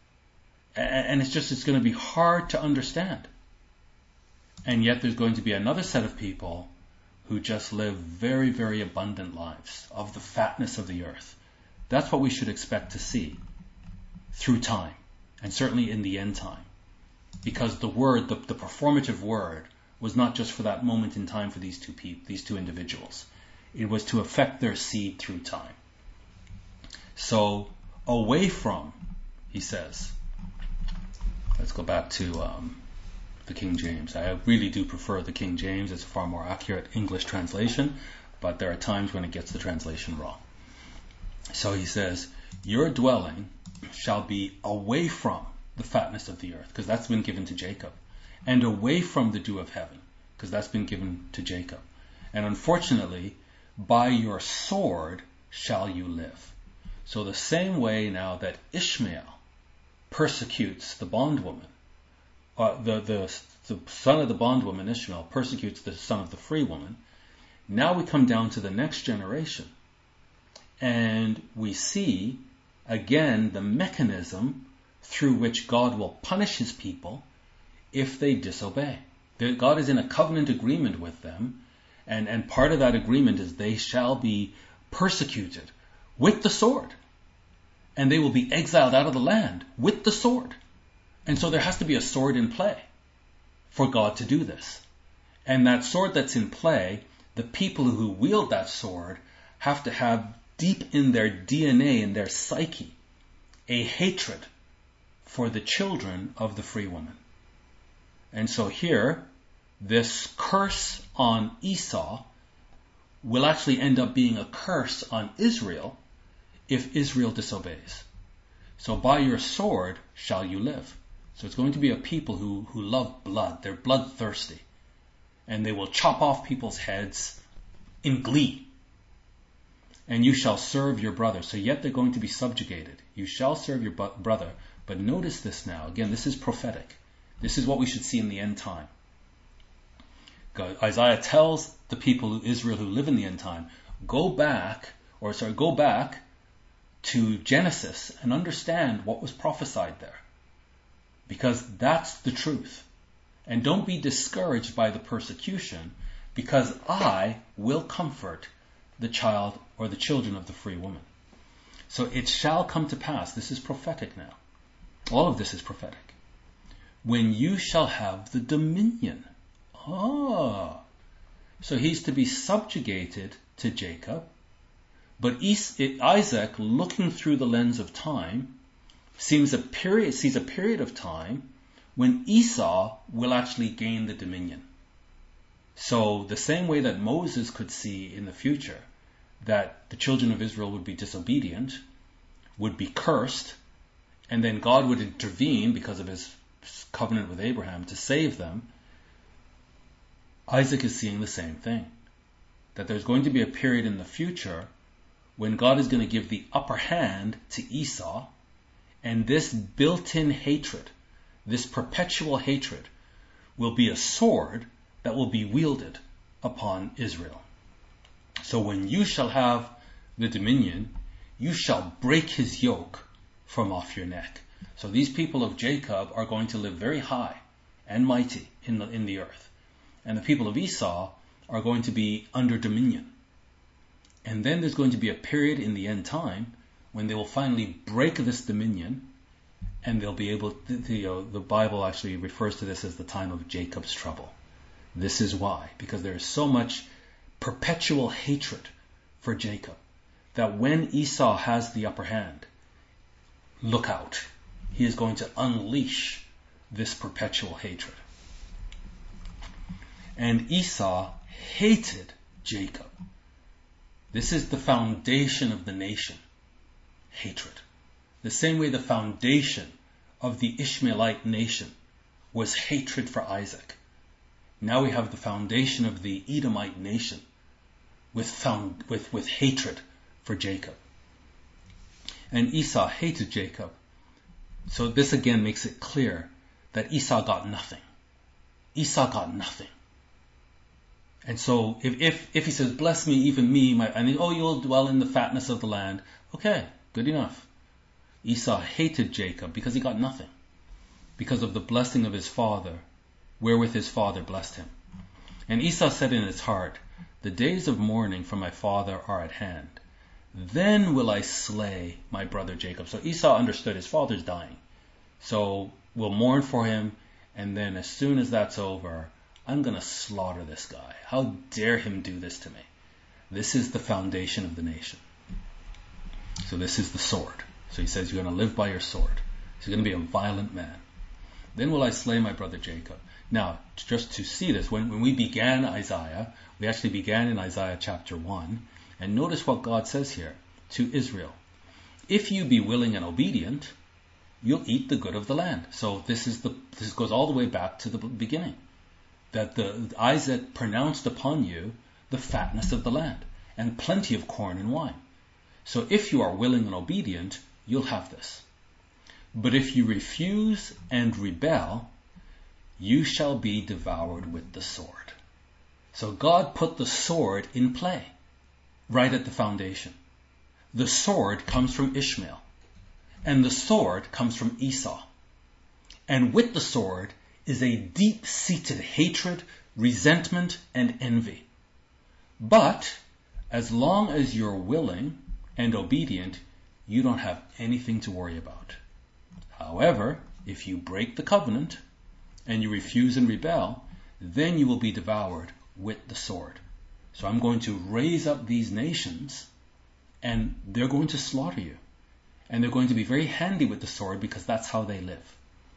and it's just it's going to be hard to understand. And yet there's going to be another set of people who just live very, very abundant lives of the fatness of the earth. That's what we should expect to see through time, and certainly in the end time. Because the word, the, the performative word, was not just for that moment in time for these two people, these two individuals. It was to affect their seed through time. So, away from, he says, let's go back to um, the King James. I really do prefer the King James. It's a far more accurate English translation, but there are times when it gets the translation wrong. So he says, your dwelling shall be away from the fatness of the earth, because that's been given to Jacob, and away from the dew of heaven, because that's been given to Jacob. And unfortunately, by your sword shall you live. So the same way now that Ishmael persecutes the bondwoman, uh, the, the, the son of the bondwoman, Ishmael, persecutes the son of the free woman, now we come down to the next generation. And we see, again, the mechanism through which God will punish his people if they disobey. God is in a covenant agreement with them, and, and part of that agreement is they shall be persecuted with the sword, and they will be exiled out of the land with the sword. And so there has to be a sword in play for God to do this. And that sword that's in play, the people who wield that sword have to have deep in their D N A, in their psyche, a hatred for the children of the free woman. And so here, this curse on Esau will actually end up being a curse on Israel if Israel disobeys. So by your sword shall you live. So it's going to be a people who, who love blood. They're bloodthirsty. And they will chop off people's heads in glee. And you shall serve your brother. So yet they're going to be subjugated. You shall serve your brother. But notice this now. Again, this is prophetic. This is what we should see in the end time. Isaiah tells the people of Israel who live in the end time, go back, or sorry, go back to Genesis and understand what was prophesied there. Because that's the truth. And don't be discouraged by the persecution, because I will comfort the child or the children of the free woman. So it shall come to pass. This is prophetic now. All of this is prophetic. When you shall have the dominion. Ah. So he's to be subjugated to Jacob. But Isaac, looking through the lens of time, seems a period, sees a period of time when Esau will actually gain the dominion. So the same way that Moses could see in the future that the children of Israel would be disobedient, would be cursed, and then God would intervene because of his covenant with Abraham to save them, Isaac is seeing the same thing. That there's going to be a period in the future when God is going to give the upper hand to Esau, and this built-in hatred, this perpetual hatred, will be a sword that will be wielded upon Israel. So when you shall have the dominion, you shall break his yoke from off your neck. So these people of Jacob are going to live very high and mighty in the, in the earth. And the people of Esau are going to be under dominion. And then there's going to be a period in the end time when they will finally break this dominion, and they'll be able to, you know, the Bible actually refers to this as the time of Jacob's trouble. This is why, because there is so much perpetual hatred for Jacob that when Esau has the upper hand, look out. He is going to unleash this perpetual hatred. And Esau hated Jacob. This is the foundation of the nation. Hatred. The same way the foundation of the Ishmaelite nation was hatred for Isaac. Now we have the foundation of the Edomite nation with, found, with, with hatred for Jacob. And Esau hated Jacob. So this again makes it clear that Esau got nothing. Esau got nothing. And so if, if, if he says, bless me, even me, my, and then, oh, you'll dwell in the fatness of the land. Okay, good enough. Esau hated Jacob because he got nothing. Because of the blessing of his father, wherewith his father blessed him. And Esau said in his heart, the days of mourning for my father are at hand. Then will I slay my brother Jacob. So Esau understood his father's dying. So we'll mourn for him, and then as soon as that's over, I'm going to slaughter this guy. How dare him do this to me? This is the foundation of the nation. So this is the sword. So he says, you're going to live by your sword. So you're going to be a violent man. Then will I slay my brother Jacob. Now, just to see this, when, when we began Isaiah, we actually began in Isaiah chapter one. And notice what God says here to Israel. If you be willing and obedient, you'll eat the good of the land. So this is the this goes all the way back to the beginning. That the Isaac pronounced upon you the fatness of the land and plenty of corn and wine. So if you are willing and obedient, you'll have this. But if you refuse and rebel, you shall be devoured with the sword. So God put the sword in play right at the foundation. The sword comes from Ishmael, and the sword comes from Esau. And with the sword is a deep-seated hatred, resentment, and envy. But as long as you're willing and obedient, you don't have anything to worry about. However, if you break the covenant and you refuse and rebel, then you will be devoured with the sword. So I'm going to raise up these nations, and they're going to slaughter you. And they're going to be very handy with the sword, because that's how they live.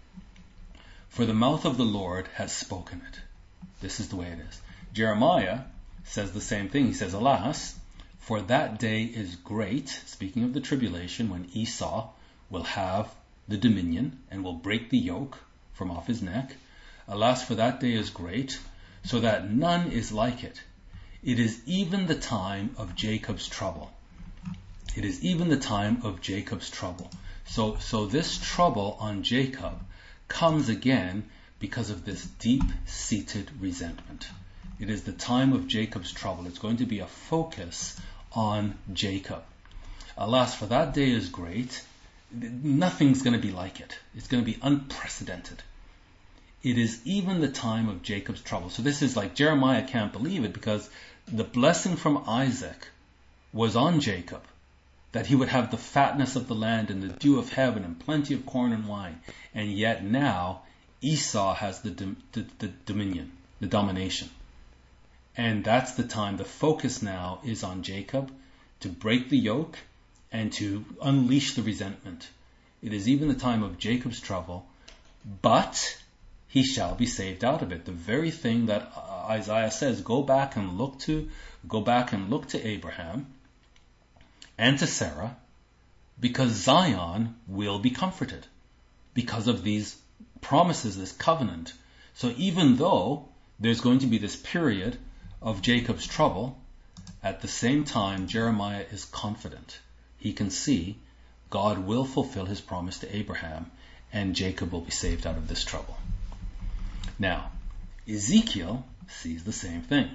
For the mouth of the Lord has spoken it. This is the way it is. Jeremiah says the same thing. He says, alas, for that day is great, speaking of the tribulation, when Esau will have the dominion and will break the yoke from off his neck. Alas, for that day is great, so that none is like it. It is even the time of Jacob's trouble. It is even the time of Jacob's trouble. So, so this trouble on Jacob comes again because of this deep-seated resentment. It is the time of Jacob's trouble. It's going to be a focus on Jacob. Alas, for that day is great. Nothing's going to be like it. It's going to be unprecedented. It is even the time of Jacob's trouble. So this is like Jeremiah can't believe it, because the blessing from Isaac was on Jacob, that he would have the fatness of the land and the dew of heaven and plenty of corn and wine. And yet now Esau has the, the, the dominion, the domination. And that's the time. The focus now is on Jacob to break the yoke and to unleash the resentment. It is even the time of Jacob's trouble, but he shall be saved out of it. The very thing that Isaiah says, go back and look to, go back and look to Abraham and to Sarah, because Zion will be comforted because of these promises, this covenant. So even though there's going to be this period of Jacob's trouble, at the same time, Jeremiah is confident. He can see God will fulfill his promise to Abraham, and Jacob will be saved out of this trouble. Now, Ezekiel sees the same thing.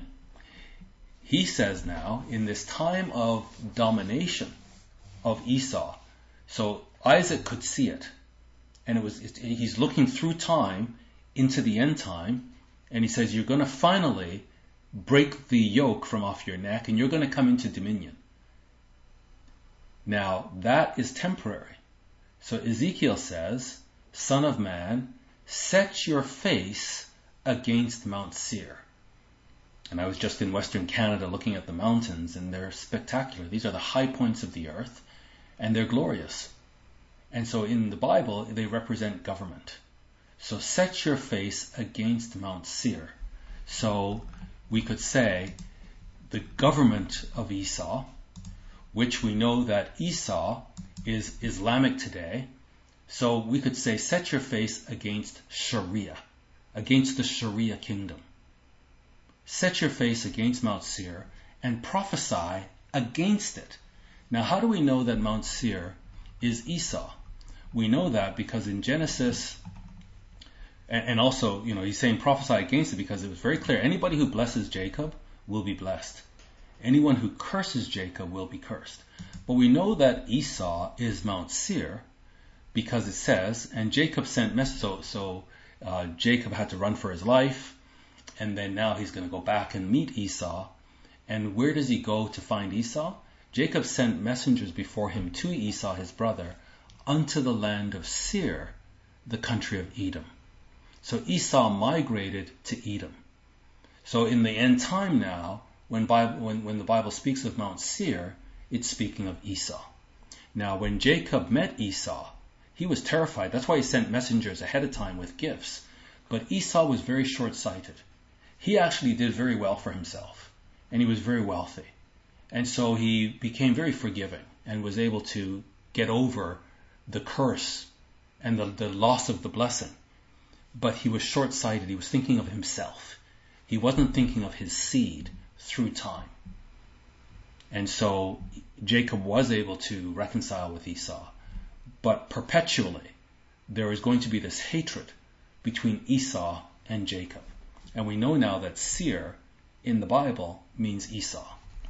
He says now, in this time of domination of Esau, so Isaac could see it, and it was it, he's looking through time into the end time, and he says, you're going to finally break the yoke from off your neck, and you're going to come into dominion. Now, that is temporary. So Ezekiel says, Son of man, set your face against Mount Seir. And I was just in Western Canada looking at the mountains, and they're spectacular. These are the high points of the earth, and they're glorious. And so in the Bible, they represent government. So set your face against Mount Seir. So we could say the government of Esau, which we know that Esau is Islamic today. So we could say, set your face against Sharia, against the Sharia kingdom. Set your face against Mount Seir and prophesy against it. Now, how do we know that Mount Seir is Esau? We know that because in Genesis, and, and also, you know, he's saying prophesy against it because it was very clear. Anybody who blesses Jacob will be blessed. Anyone who curses Jacob will be cursed. But we know that Esau is Mount Seir because it says, and Jacob sent messages. So, so uh, Jacob had to run for his life, and then now he's going to go back and meet Esau. And where does he go to find Esau? Jacob sent messengers before him to Esau, his brother, unto the land of Seir, the country of Edom. So Esau migrated to Edom. So in the end time now, when, Bible, when, when the Bible speaks of Mount Seir, it's speaking of Esau. Now, when Jacob met Esau, he was terrified. That's why he sent messengers ahead of time with gifts. But Esau was very short-sighted. He actually did very well for himself, and he was very wealthy. And so he became very forgiving and was able to get over the curse and the, the loss of the blessing. But he was short-sighted. He was thinking of himself. He wasn't thinking of his seed through time. And so Jacob was able to reconcile with Esau. But perpetually, there is going to be this hatred between Esau and Jacob. And we know now that Seir in the Bible means Esau.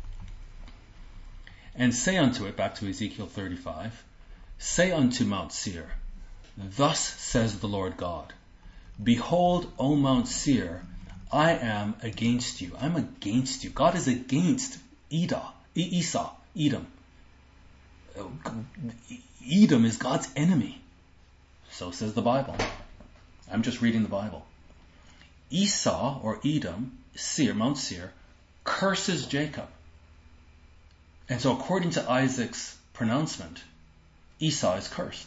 And say unto it, back to Ezekiel thirty-five, say unto Mount Seir, thus says the Lord God, behold, O Mount Seir, I am against you. I'm against you. God is against Edom, Esau, Edom. Edom is God's enemy. So says the Bible. I'm just reading the Bible. Esau, or Edom, Seir, Mount Seir, curses Jacob. And so according to Isaac's pronouncement, Esau is cursed.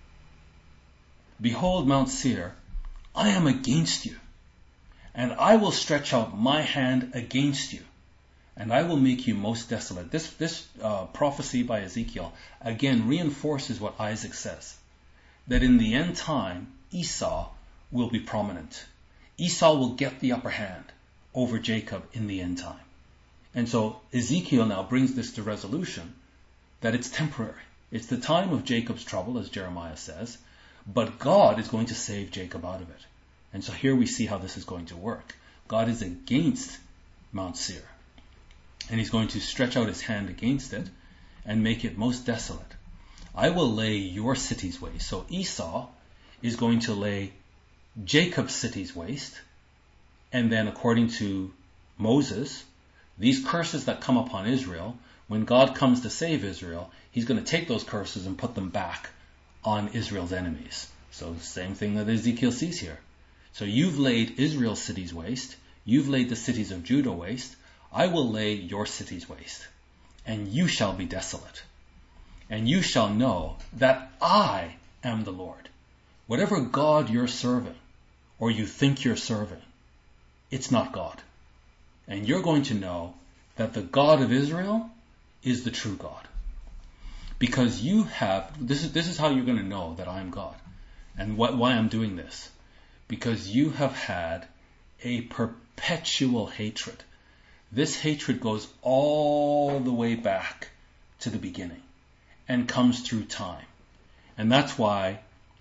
Behold, Mount Seir, I am against you, and I will stretch out my hand against you, and I will make you most desolate. This, this uh, prophecy by Ezekiel again reinforces what Isaac says, that in the end time, Esau will be prominent. Esau will get the upper hand over Jacob in the end time. And so Ezekiel now brings this to resolution, that it's temporary. It's the time of Jacob's trouble, as Jeremiah says, but God is going to save Jacob out of it. And so here we see how this is going to work. God is against Mount Seir, and he's going to stretch out his hand against it and make it most desolate. I will lay your cities waste. So Esau is going to lay Jacob's cities waste, and then according to Moses, these curses that come upon Israel, when God comes to save Israel, he's going to take those curses and put them back on Israel's enemies. So the same thing that Ezekiel sees here. So you've laid Israel's cities waste, you've laid the cities of Judah waste, I will lay your cities waste, and you shall be desolate. And you shall know that I am the Lord. Whatever God you're serving, or you think you're serving, it's not God. And you're going to know that the God of Israel is the true God. Because you have, this is, this is how you're going to know that I'm God. And what, why I'm doing this. Because you have had a perpetual hatred. This hatred goes all the way back to the beginning and comes through time. And that's why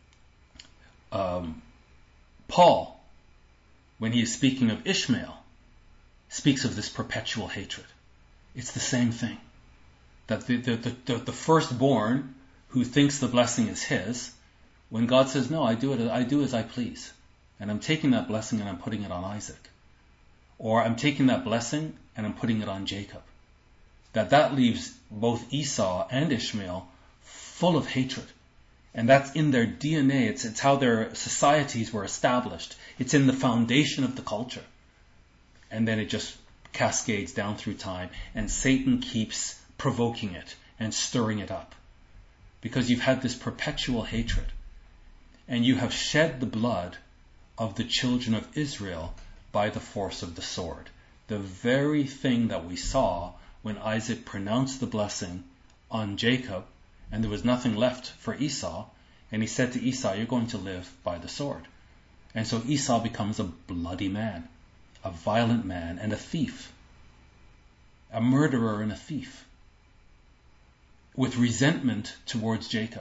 um, Paul, when he is speaking of Ishmael, speaks of this perpetual hatred. It's the same thing. That the, the, the, the firstborn who thinks the blessing is his, when God says, no, I do it, I do as I please. And I'm taking that blessing and I'm putting it on Isaac. Or I'm taking that blessing and I'm putting it on Jacob. That that leaves both Esau and Ishmael full of hatred. And that's in their D N A. It's, it's how their societies were established. It's in the foundation of the culture. And then it just cascades down through time, and Satan keeps provoking it and stirring it up. Because you've had this perpetual hatred. And you have shed the blood of the children of Israel by the force of the sword. The very thing that we saw when Isaac pronounced the blessing on Jacob, and there was nothing left for Esau, and he said to Esau, you're going to live by the sword. And so Esau becomes a bloody man, a violent man, and a thief. A murderer and a thief. With resentment towards Jacob.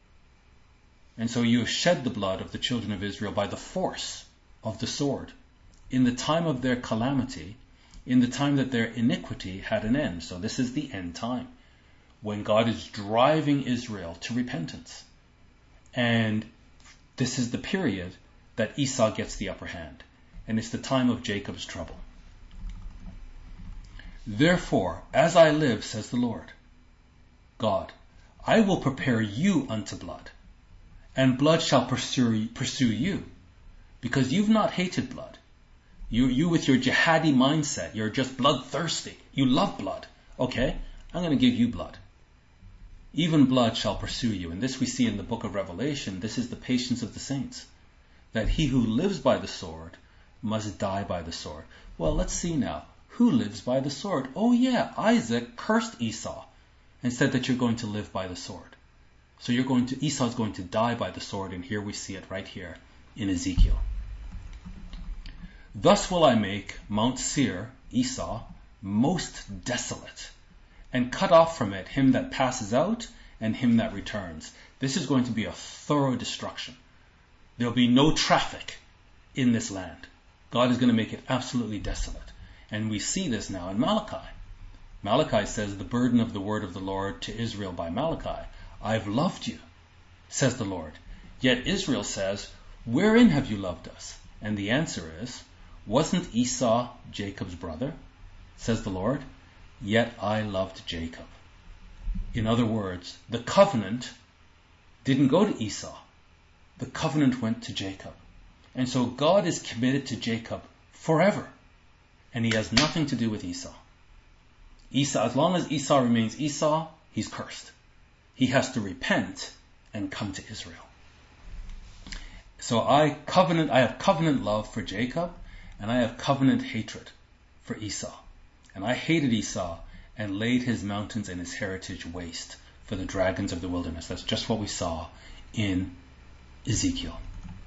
And so you have shed the blood of the children of Israel by the force of the sword. In the time of their calamity, in the time that their iniquity had an end. So this is the end time, when God is driving Israel to repentance. And this is the period that Esau gets the upper hand. And it's the time of Jacob's trouble. Therefore, as I live, says the Lord, God, I will prepare you unto blood, and blood shall pursue, pursue you, because you've not hated blood. You, you with your jihadi mindset, you're just bloodthirsty. You love blood. Okay, I'm going to give you blood. Even blood shall pursue you. And this we see in the book of Revelation. This is the patience of the saints. That he who lives by the sword must die by the sword. Well, let's see now. Who lives by the sword? Oh yeah, Isaac cursed Esau and said that you're going to live by the sword. So you're going to, Esau's going to die by the sword, and here we see it right here in Ezekiel. Thus will I make Mount Seir, Esau, most desolate, and cut off from it him that passes out and him that returns. This is going to be a thorough destruction. There'll be no traffic in this land. God is going to make it absolutely desolate. And we see this now in Malachi. Malachi says the burden of the word of the Lord to Israel by Malachi. I've loved you, says the Lord. Yet Israel says, wherein have you loved us? And the answer is, wasn't Esau Jacob's brother? Says the Lord. Yet I loved Jacob. In other words, the covenant didn't go to Esau. The covenant went to Jacob. And so God is committed to Jacob forever. And he has nothing to do with Esau. Esau, as long as Esau remains Esau, he's cursed. He has to repent and come to Israel. So I covenant, I have covenant love for Jacob, and I have covenant hatred for Esau. And I hated Esau and laid his mountains and his heritage waste for the dragons of the wilderness. That's just what we saw in Ezekiel.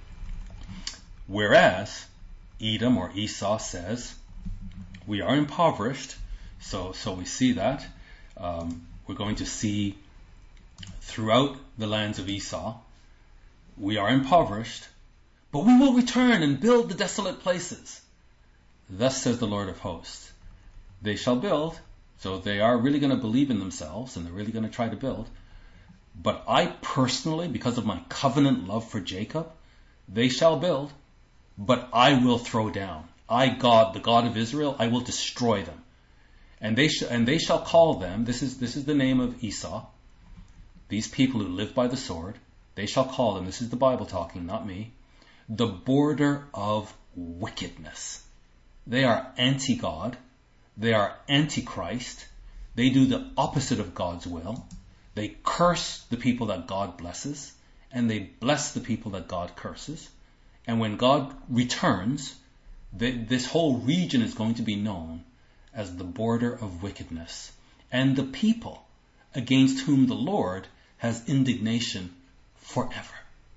Whereas Edom or Esau says, we are impoverished, so so we see that. Um, we're going to see throughout the lands of Esau, we are impoverished, but we will return and build the desolate places. Thus says the Lord of hosts. They shall build, so they are really going to believe in themselves, and they're really going to try to build. But I personally, because of my covenant love for Jacob, they shall build, but I will throw down. I, God, the God of Israel, I will destroy them. And they sh- and they shall call them, this is this is the name of Esau, these people who live by the sword, they shall call them, this is the Bible talking, not me, the border of wickedness. They are anti-God, they are anti-Christ, they do the opposite of God's will, they curse the people that God blesses, and they bless the people that God curses. And when God returns, they, this whole region is going to be known as the border of wickedness, and the people against whom the Lord has indignation forever.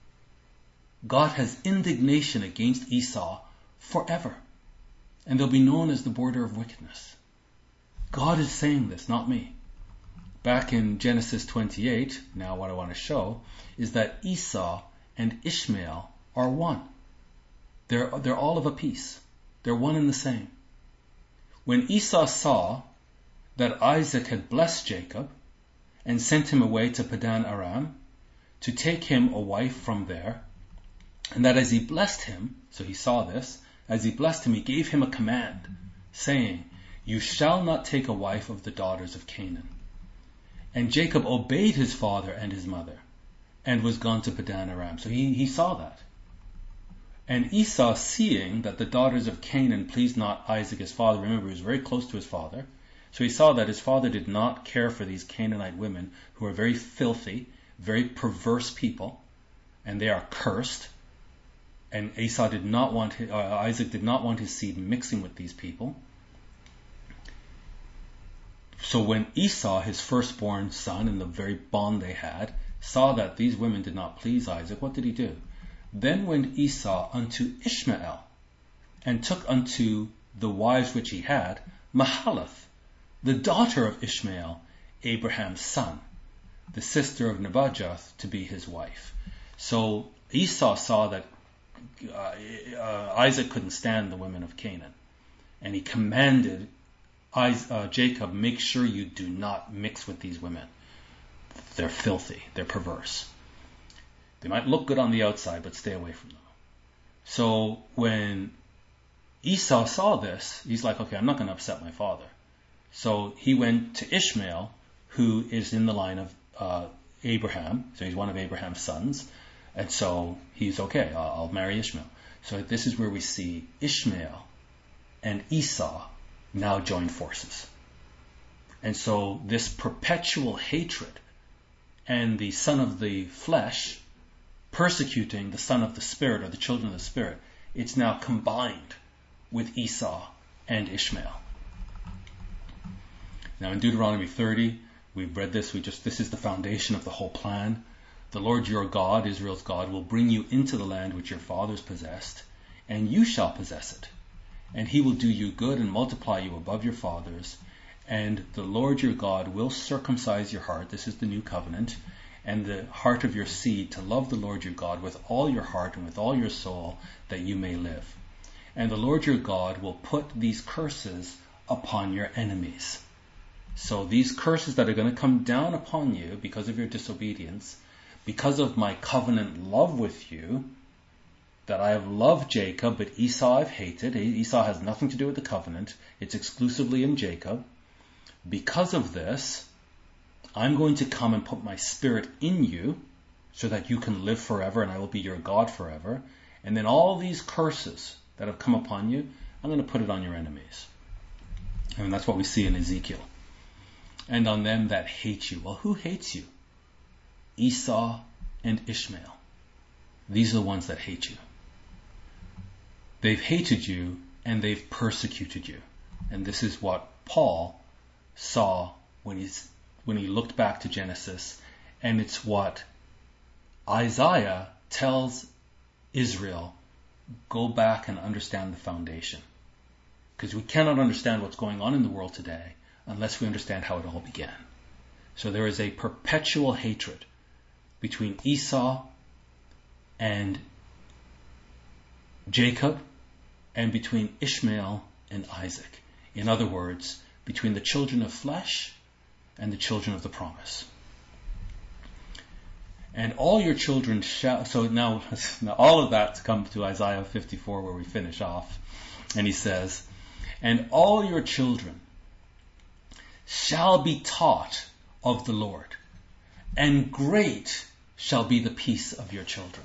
God has indignation against Esau forever, and they'll be known as the border of wickedness. God is saying this, not me. Back in Genesis twenty-eight, now what I want to show is that Esau and Ishmael are one. They're, they're all of a piece. They're one and the same. When Esau saw that Isaac had blessed Jacob and sent him away to Padan Aram to take him a wife from there, and that as he blessed him, so he saw this, as he blessed him, he gave him a command, saying, you shall not take a wife of the daughters of Canaan. And Jacob obeyed his father and his mother and was gone to Padan Aram. So he, he saw that. And Esau, seeing that the daughters of Canaan pleased not Isaac his father, remember he was very close to his father, so he saw that his father did not care for these Canaanite women who are very filthy, very perverse people, and they are cursed. And Esau did not want his, uh, Isaac did not want his seed mixing with these people. So when Esau, his firstborn son, and the very bond they had, saw that these women did not please Isaac, what did he do? Then went Esau unto Ishmael, and took unto the wives which he had, Mahalath, the daughter of Ishmael, Abraham's son, the sister of Nebajoth, to be his wife. So Esau saw that uh, uh, Isaac couldn't stand the women of Canaan, and he commanded Isaac, uh, Jacob, make sure you do not mix with these women. They're filthy, they're perverse. They might look good on the outside, but stay away from them. So when Esau saw this, he's like, okay, I'm not going to upset my father. So he went to Ishmael, who is in the line of uh, Abraham. So he's one of Abraham's sons. And so he's okay, I'll, I'll marry Ishmael. So this is where we see Ishmael and Esau now join forces. And so this perpetual hatred and the son of the flesh persecuting the son of the spirit or the children of the spirit, it's now combined with Esau and Ishmael. Now in Deuteronomy thirty, we've read this, we just this is the foundation of the whole plan. The Lord your God, Israel's God, will bring you into the land which your fathers possessed, and you shall possess it. And he will do you good and multiply you above your fathers. And the Lord your God will circumcise your heart, this is the new covenant, and the heart of your seed, to love the Lord your God with all your heart and with all your soul, that you may live. And the Lord your God will put these curses upon your enemies. So these curses that are going to come down upon you because of your disobedience, because of my covenant love with you, that I have loved Jacob, but Esau I've hated. Esau has nothing to do with the covenant. It's exclusively in Jacob. Because of this, I'm going to come and put my spirit in you so that you can live forever and I will be your God forever. And then all these curses that have come upon you, I'm going to put it on your enemies. And that's what we see in Ezekiel. And on them that hate you. Well, who hates you? Esau and Ishmael. These are the ones that hate you. They've hated you and they've persecuted you. And this is what Paul saw when he's when he looked back to Genesis, and it's what Isaiah tells Israel, go back and understand the foundation. Because we cannot understand what's going on in the world today unless we understand how it all began. So there is a perpetual hatred between Esau and Jacob, and between Ishmael and Isaac. In other words, between the children of flesh and the children of the promise. And all your children shall... So now, now all of that to come to Isaiah fifty-four where we finish off. And he says, and all your children shall be taught of the Lord, and great shall be the peace of your children.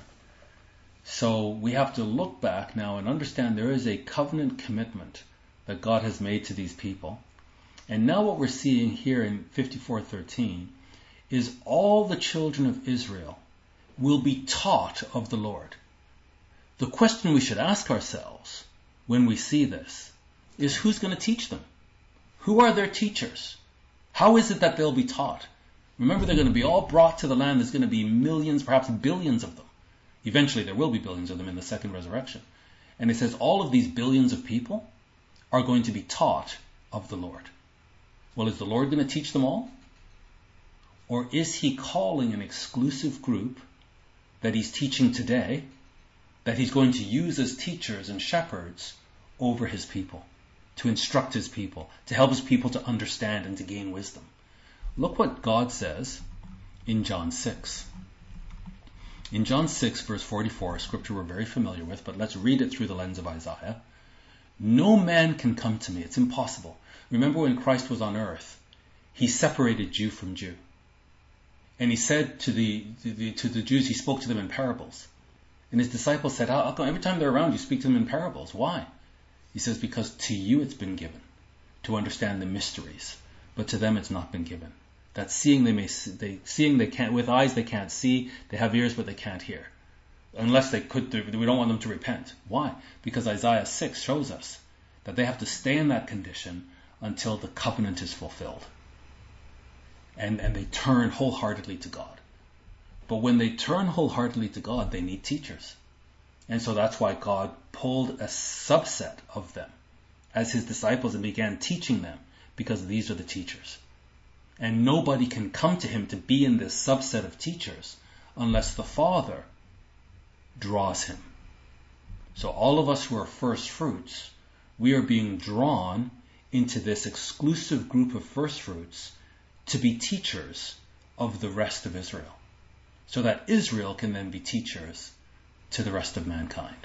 So we have to look back now and understand there is a covenant commitment that God has made to these people. And now what we're seeing here in fifty-four thirteen is all the children of Israel will be taught of the Lord. The question we should ask ourselves when we see this is, who's going to teach them? Who are their teachers? How is it that they'll be taught? Remember, they're going to be all brought to the land. There's going to be millions, perhaps billions of them. Eventually there will be billions of them in the second resurrection. And it says all of these billions of people are going to be taught of the Lord. Well, is the Lord going to teach them all? Or is he calling an exclusive group that he's teaching today, that he's going to use as teachers and shepherds over his people, to instruct his people, to help his people to understand and to gain wisdom? Look what God says in John six. In John six, verse forty-four, a scripture we're very familiar with, but let's read it through the lens of Isaiah. No man can come to me. It's impossible. Remember when Christ was on earth, he separated Jew from Jew. And he said to the, to the, to the Jews, he spoke to them in parables. And his disciples said, how come every time they're around you speak to them in parables? Why? He says, because to you it's been given to understand the mysteries, but to them it's not been given. That seeing they may see, they seeing they can't, with eyes they can't see, they have ears but they can't hear. Unless they could, we don't want them to repent. Why? Because Isaiah six shows us that they have to stay in that condition until the covenant is fulfilled. And, and they turn wholeheartedly to God. But when they turn wholeheartedly to God, they need teachers. And so that's why God pulled a subset of them as his disciples and began teaching them, because these are the teachers. And nobody can come to him to be in this subset of teachers unless the Father draws him. So all of us who are first fruits, we are being drawn into this exclusive group of first fruits to be teachers of the rest of Israel, so that Israel can then be teachers to the rest of mankind.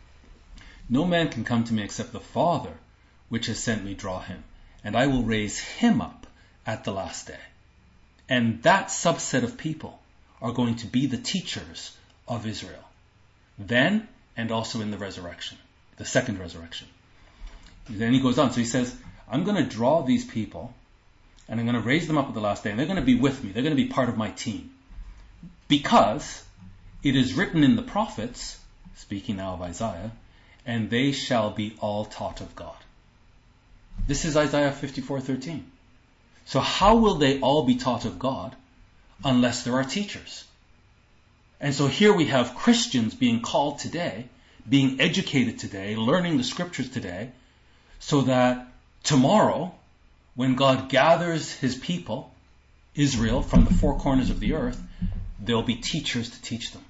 No man can come to me except the Father which has sent me draw him, and I will raise him up at the last day. And that subset of people are going to be the teachers of Israel, then and also in the resurrection, the second resurrection. Then he goes on, so he says, I'm going to draw these people and I'm going to raise them up at the last day, and they're going to be with me. They're going to be part of my team. Because it is written in the prophets, speaking now of Isaiah, and they shall be all taught of God. This is Isaiah fifty-four thirteen. So how will they all be taught of God unless there are teachers? And so here we have Christians being called today, being educated today, learning the scriptures today, so that tomorrow, when God gathers his people, Israel, from the four corners of the earth, there'll be teachers to teach them.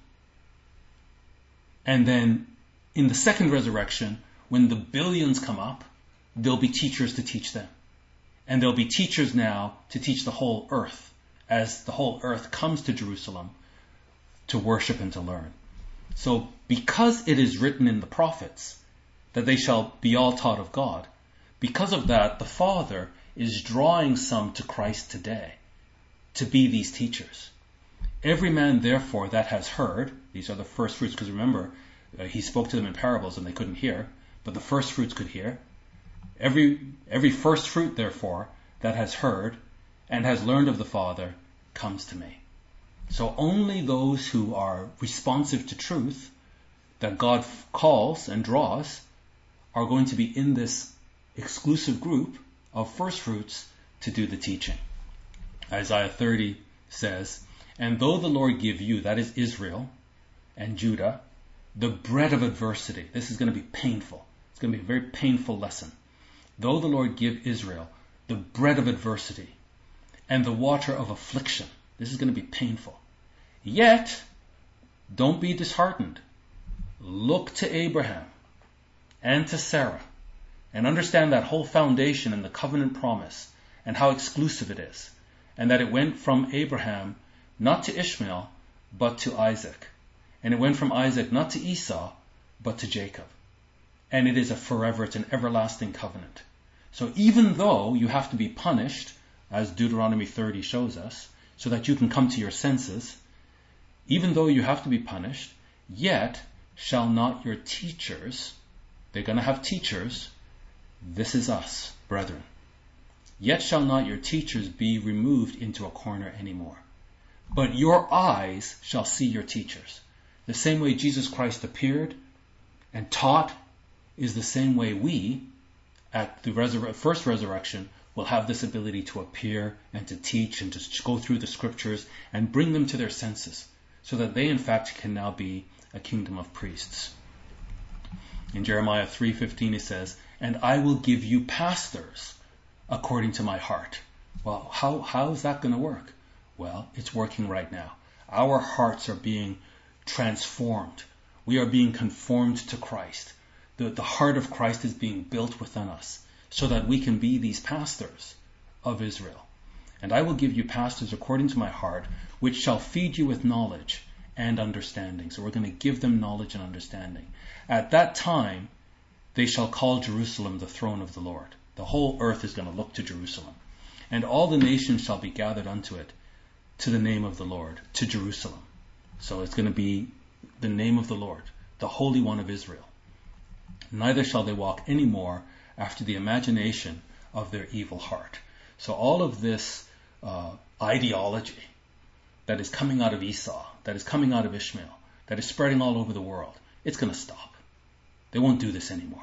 And then in the second resurrection, when the billions come up, there'll be teachers to teach them. And there'll be teachers now to teach the whole earth, as the whole earth comes to Jerusalem to worship and to learn. So because it is written in the prophets that they shall be all taught of God, because of that, the Father is drawing some to Christ today to be these teachers. Every man, therefore, that has heard, these are the first fruits, because remember, Uh, he spoke to them in parables and they couldn't hear, but the first fruits could hear. Every, every first fruit, therefore, that has heard and has learned of the Father comes to me. So only those who are responsive to truth that God calls and draws are going to be in this exclusive group of first fruits to do the teaching. Isaiah thirty says, "And though the Lord give you," that is Israel and Judah, "the bread of adversity," this is going to be painful. It's going to be a very painful lesson. "Though the Lord give Israel the bread of adversity and the water of affliction," this is going to be painful. "Yet, don't be disheartened. Look to Abraham and to Sarah and understand that whole foundation and the covenant promise and how exclusive it is, and that it went from Abraham not to Ishmael but to Isaac, and it went from Isaac not to Esau but to Jacob. And it is a forever, it's an everlasting covenant. So even though you have to be punished, as Deuteronomy thirty shows us, so that you can come to your senses, even though you have to be punished, yet shall not your teachers," they're going to have teachers, this is us, brethren, "yet shall not your teachers be removed into a corner anymore, but your eyes shall see your teachers." The same way Jesus Christ appeared and taught is the same way we, at the resur- first resurrection, will have this ability to appear and to teach and to go through the scriptures and bring them to their senses, so that they in fact can now be a kingdom of priests. In Jeremiah three fifteen he says, "And I will give you pastors according to my heart." Well, how, how is that going to work? Well, it's working right now. Our hearts are being transformed. We are being conformed to Christ. The, the heart of Christ is being built within us so that we can be these pastors of Israel. "And I will give you pastors according to my heart, which shall feed you with knowledge and understanding." So we're going to give them knowledge and understanding. "At that time, they shall call Jerusalem the throne of the Lord." The whole earth is going to look to Jerusalem. "And all the nations shall be gathered unto it, to the name of the Lord," to Jerusalem. So it's going to be the name of the Lord, the Holy One of Israel. "Neither shall they walk any more after the imagination of their evil heart." So all of this uh, ideology that is coming out of Esau, that is coming out of Ishmael, that is spreading all over the world, it's going to stop. They won't do this anymore.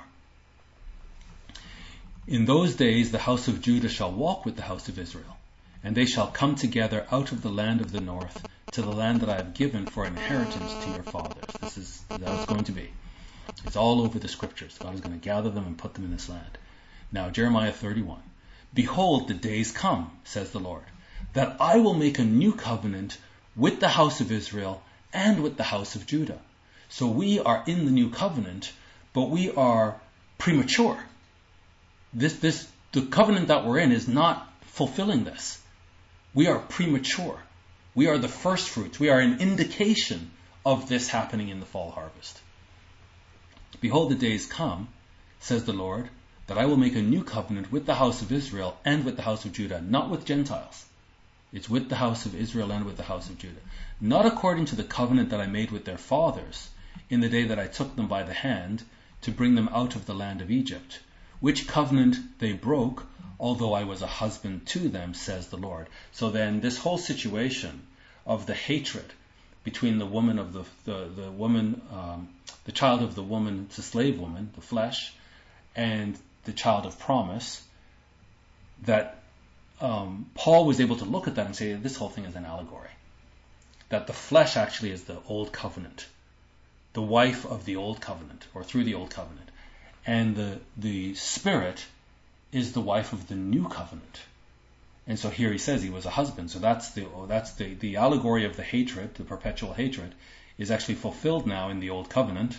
"In those days the house of Judah shall walk with the house of Israel, and they shall come together out of the land of the north to the land that I have given for inheritance to your fathers." This is how it's going to be. It's all over the scriptures. God is going to gather them and put them in this land. Now, Jeremiah thirty-one. "Behold, the days come, says the Lord, that I will make a new covenant with the house of Israel and with the house of Judah." So we are in the new covenant, but we are premature. This, this, the covenant that we're in is not fulfilling this. We are premature. We are the first fruits. We are an indication of this happening in the fall harvest. "Behold, the days come, says the Lord, that I will make a new covenant with the house of Israel and with the house of Judah," not with Gentiles. It's with the house of Israel and with the house of Judah. "Not according to the covenant that I made with their fathers in the day that I took them by the hand to bring them out of the land of Egypt, which covenant they broke, although I was a husband to them, says the Lord." So then this whole situation of the hatred between the woman of the the, the woman, um, the child of the woman, the slave woman, the flesh, and the child of promise, that um, Paul was able to look at that and say this whole thing is an allegory. That the flesh actually is the old covenant, the wife of the old covenant, or through the old covenant, and the the spirit is the wife of the new covenant. And so here he says he was a husband. So that's the that's the, the allegory of the hatred, the perpetual hatred, is actually fulfilled now in the old covenant.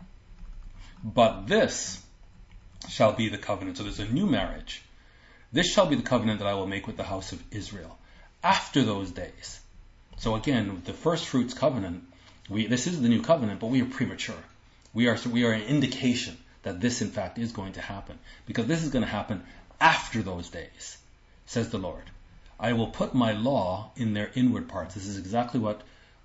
"But this shall be the covenant." So there's a new marriage. "This shall be the covenant that I will make with the house of Israel after those days." So again, the first fruits covenant, we this is the new covenant, but we are premature. We are so we are an indication that this in fact is going to happen, because this is going to happen after those days, says the Lord. "I will put my law in their inward parts." This is exactly what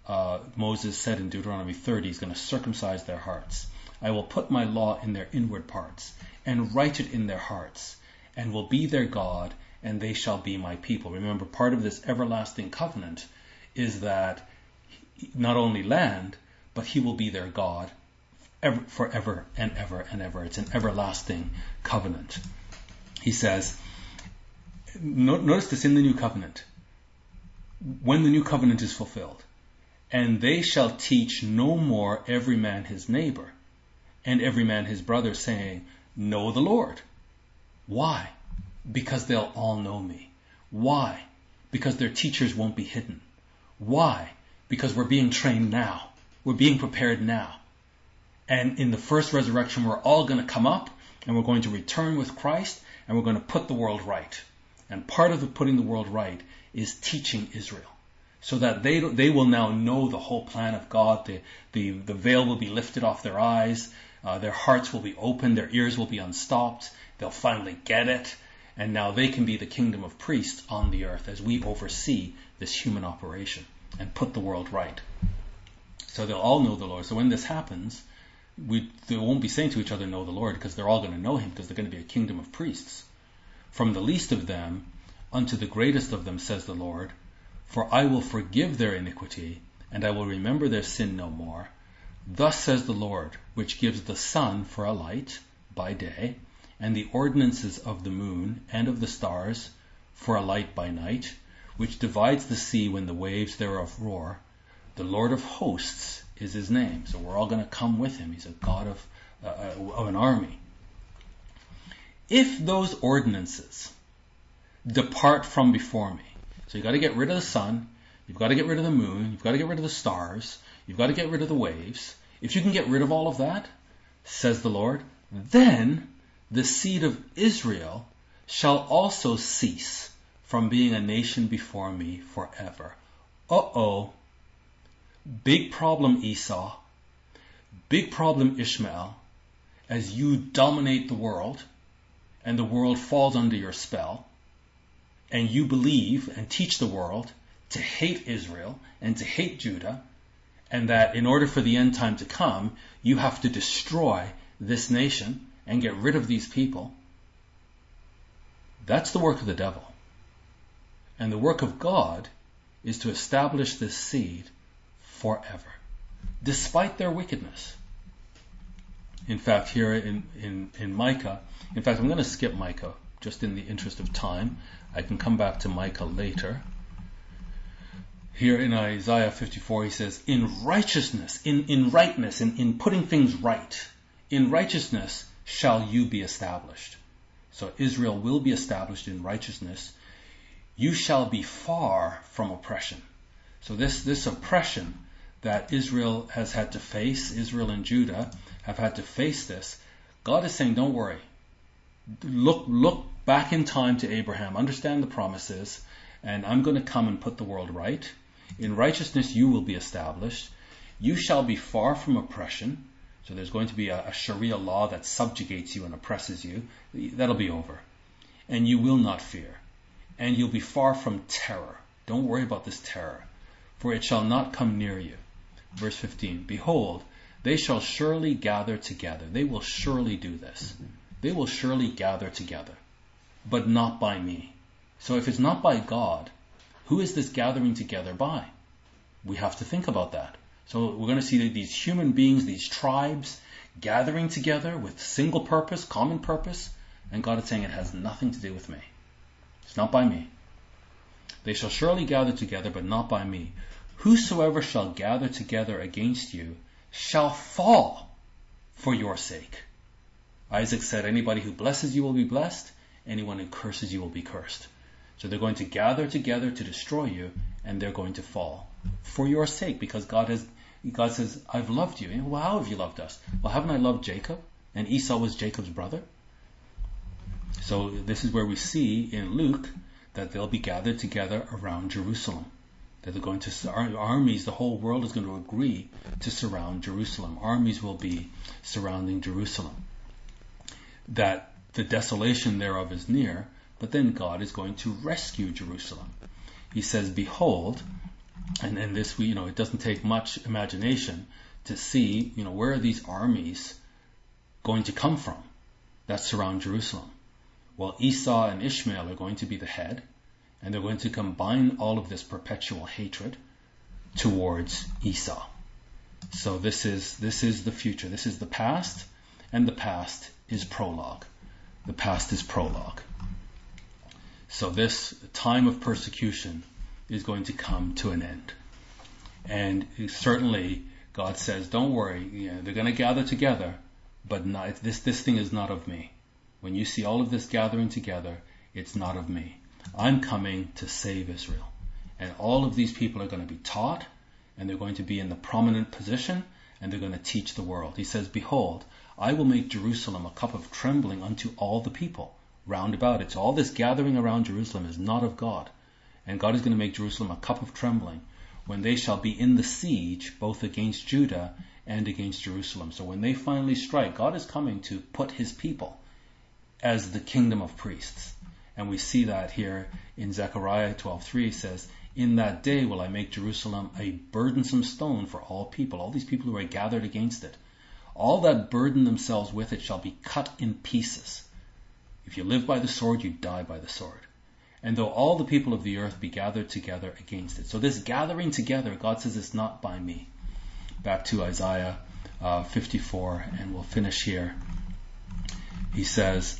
uh, Moses said in Deuteronomy thirty, he's going to circumcise their hearts. I will put my law in their inward parts and write it in their hearts, and will be their God, and they shall be my people. Remember, part of this everlasting covenant is that not only land, but he will be their God ever, forever and ever and ever. It's an everlasting covenant. He says, no, notice this in the new covenant, when the new covenant is fulfilled, and they shall teach no more every man his neighbor and every man his brother, saying, know the Lord. Why? Because they'll all know me. Why? Because their teachers won't be hidden. Why? Because we're being trained now. We're being prepared now. And in the first resurrection, we're all going to come up and we're going to return with Christ and we're going to put the world right. And part of the putting the world right is teaching Israel so that they they will now know the whole plan of God. The, the, the veil will be lifted off their eyes. Uh, their hearts will be opened. Their ears will be unstopped. They'll finally get it. And now they can be the kingdom of priests on the earth as we oversee this human operation and put the world right. So they'll all know the Lord. So when this happens, we they won't be saying to each other, know the Lord, because they're all going to know him, because they're going to be a kingdom of priests. From the least of them unto the greatest of them, says the Lord, for I will forgive their iniquity, and I will remember their sin no more. Thus says the Lord, which gives the sun for a light by day, and the ordinances of the moon and of the stars for a light by night, which divides the sea when the waves thereof roar. The Lord of hosts is his name. So we're all going to come with him. He's a God of, uh, of an army. If those ordinances depart from before me, so you've got to get rid of the sun, you've got to get rid of the moon, you've got to get rid of the stars, you've got to get rid of the waves. If you can get rid of all of that, says the Lord, then the seed of Israel shall also cease from being a nation before me forever. Uh-oh. Big problem, Esau. Big problem, Ishmael. As you dominate the world, and the world falls under your spell, and you believe and teach the world to hate Israel and to hate Judah, and that in order for the end time to come, you have to destroy this nation and get rid of these people. That's the work of the devil. And the work of God is to establish this seed forever, despite their wickedness. In fact, here in, in, in Micah, in fact, I'm going to skip Micah, just in the interest of time. I can come back to Micah later. Here in Isaiah fifty-four, he says, in righteousness, in, in rightness, in, in putting things right, in righteousness shall you be established. So Israel will be established in righteousness. You shall be far from oppression. So this, this oppression that Israel has had to face, Israel and Judah have had to face this, God is saying, don't worry. Look, look back in time to Abraham, understand the promises, and I'm going to come and put the world right. In righteousness you will be established. You shall be far from oppression. So there's going to be a, a Sharia law that subjugates you and oppresses you. That'll be over. And you will not fear. And you'll be far from terror. Don't worry about this terror, for it shall not come near you. Verse fifteen, behold, they shall surely gather together. They will surely do this. They will surely gather together, but not by me. So if it's not by God, who is this gathering together by? We have to think about that. So we're going to see these human beings, these tribes, gathering together with single purpose, common purpose, and God is saying it has nothing to do with me. It's not by me. They shall surely gather together, but not by me. Whosoever shall gather together against you shall fall for your sake. Isaac said, anybody who blesses you will be blessed, anyone who curses you will be cursed. So they're going to gather together to destroy you, and they're going to fall for your sake, because God has, God says, I've loved you. Well, how have you loved us? Well, haven't I loved Jacob? And Esau was Jacob's brother. So this is where we see in Luke that they'll be gathered together around Jerusalem. That they're going to, armies, the whole world is going to agree to surround Jerusalem. Armies will be surrounding Jerusalem. That the desolation thereof is near, but then God is going to rescue Jerusalem. He says, behold, And and this, we, you know, it doesn't take much imagination to see, you know, where are these armies going to come from that surround Jerusalem? Well, Esau and Ishmael are going to be the head, and they're going to combine all of this perpetual hatred towards Esau. So this is this is the future. This is the past, and the past is prologue. The past is prologue. So this time of persecution is going to come to an end. And certainly God says, don't worry, you know, they're going to gather together, but not, this, this thing is not of me. When you see all of this gathering together, it's not of me. I'm coming to save Israel. And all of these people are going to be taught, and they're going to be in the prominent position, and they're going to teach the world. He says, behold, I will make Jerusalem a cup of trembling unto all the people round about it. So all this gathering around Jerusalem is not of God. And God is going to make Jerusalem a cup of trembling when they shall be in the siege, both against Judah and against Jerusalem. So when they finally strike, God is coming to put his people as the kingdom of priests. And we see that here in Zechariah twelve three. It says, in that day will I make Jerusalem a burdensome stone for all people. All these people who are gathered against it. All that burden themselves with it shall be cut in pieces. If you live by the sword, you die by the sword. And though all the people of the earth be gathered together against it. So this gathering together, God says, it's not by me. Back to Isaiah uh, fifty-four, and we'll finish here. He says,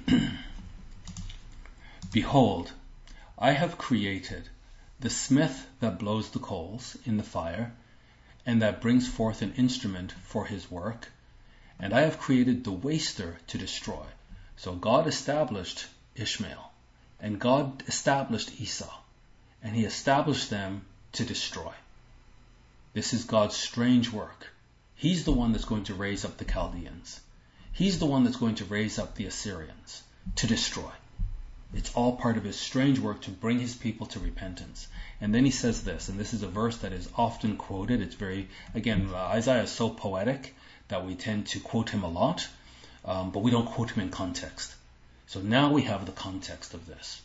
behold, I have created the smith that blows the coals in the fire, and that brings forth an instrument for his work. And I have created the waster to destroy. So God established Ishmael, and God established Esau, and he established them to destroy. This is God's strange work. He's the one that's going to raise up the Chaldeans. He's the one that's going to raise up the Assyrians to destroy. It's all part of his strange work to bring his people to repentance. And then he says this, and this is a verse that is often quoted. It's very, again, uh, Isaiah is so poetic that we tend to quote him a lot, um, but we don't quote him in context. So now we have the context of this.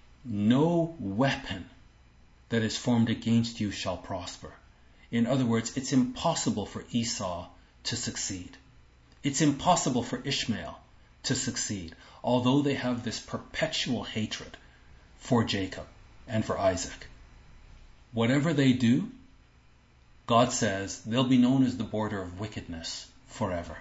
No weapon that is formed against you shall prosper. In other words, it's impossible for Esau to succeed. It's impossible for Ishmael to succeed, although they have this perpetual hatred for Jacob and for Isaac. Whatever they do, God says they'll be known as the border of wickedness forever.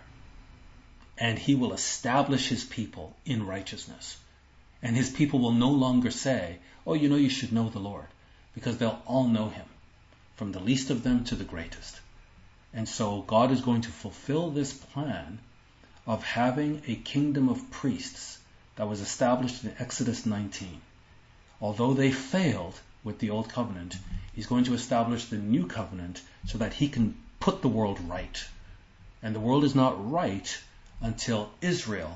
And he will establish his people in righteousness. And his people will no longer say, oh, you know, you should know the Lord, because they'll all know him, from the least of them to the greatest. And so God is going to fulfill this plan of having a kingdom of priests that was established in Exodus nineteen. Although they failed with the old covenant, he's going to establish the new covenant so that he can put the world right. And the world is not right until Israel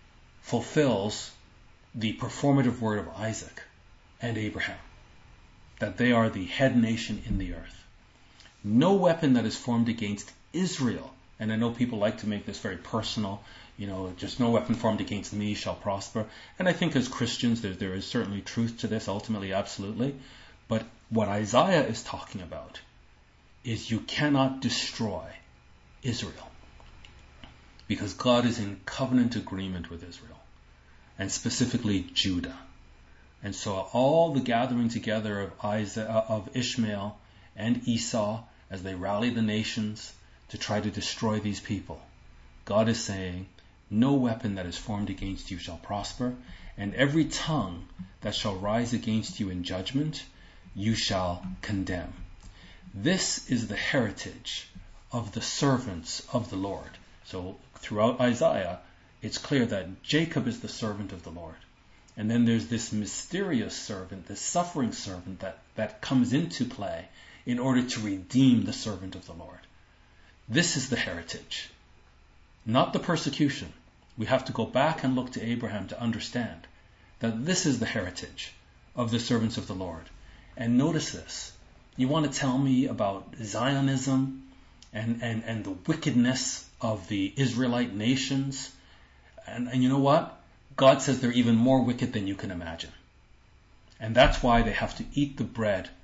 fulfills the performative word of Isaac and Abraham, that they are the head nation in the earth. No weapon that is formed against Israel, and I know people like to make this very personal, you know, just no weapon formed against me shall prosper. And I think as Christians, there, there is certainly truth to this, ultimately, absolutely. But what Isaiah is talking about is you cannot destroy Israel, because God is in covenant agreement with Israel, and specifically Judah. And so all the gathering together of Isaac, of Ishmael and Esau, as they rally the nations to try to destroy these people, God is saying, no weapon that is formed against you shall prosper, and every tongue that shall rise against you in judgment, you shall condemn. This is the heritage of the servants of the Lord. So throughout Isaiah, it's clear that Jacob is the servant of the Lord. And then there's this mysterious servant, this suffering servant that, that comes into play in order to redeem the servant of the Lord. This is the heritage, not the persecution. We have to go back and look to Abraham to understand that this is the heritage of the servants of the Lord. And notice this. You want to tell me about Zionism and, and, and the wickedness of the Israelite nations? And, and you know what? God says they're even more wicked than you can imagine. And that's why they have to eat the bread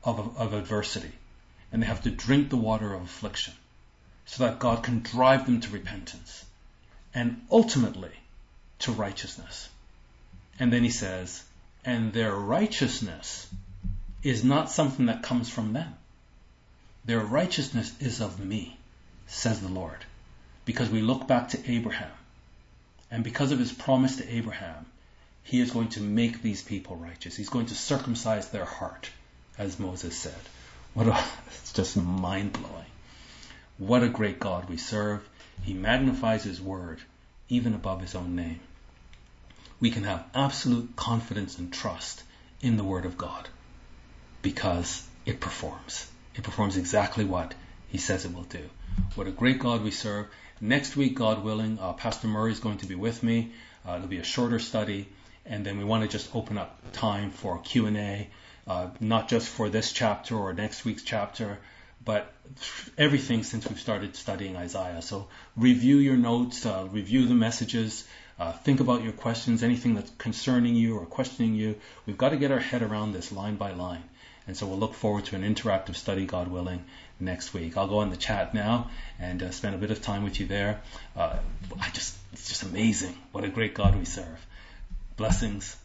of, of adversity, and they have to drink the water of affliction so that God can drive them to repentance and ultimately to righteousness. And then he says, and their righteousness is not something that comes from them. Their righteousness is of me, says the Lord. Because we look back to Abraham, and because of his promise to Abraham, he is going to make these people righteous. He's going to circumcise their heart, as Moses said. What a, it's just mind-blowing. What a great God we serve. He magnifies his word even above his own name. We can have absolute confidence and trust in the word of God because it performs. It performs exactly what he says it will do. What a great God we serve. Next week, God willing, uh, Pastor Murray is going to be with me. Uh, it'll be a shorter study. And then we want to just open up time for Q and A, uh, not just for this chapter or next week's chapter, but everything since we've started studying Isaiah. So review your notes, uh, review the messages, uh, think about your questions, anything that's concerning you or questioning you. We've got to get our head around this line by line. And so we'll look forward to an interactive study, God willing, next week. I'll go in the chat now and uh, spend a bit of time with you there. Uh, I just, it's just amazing. What a great God we serve. Blessings.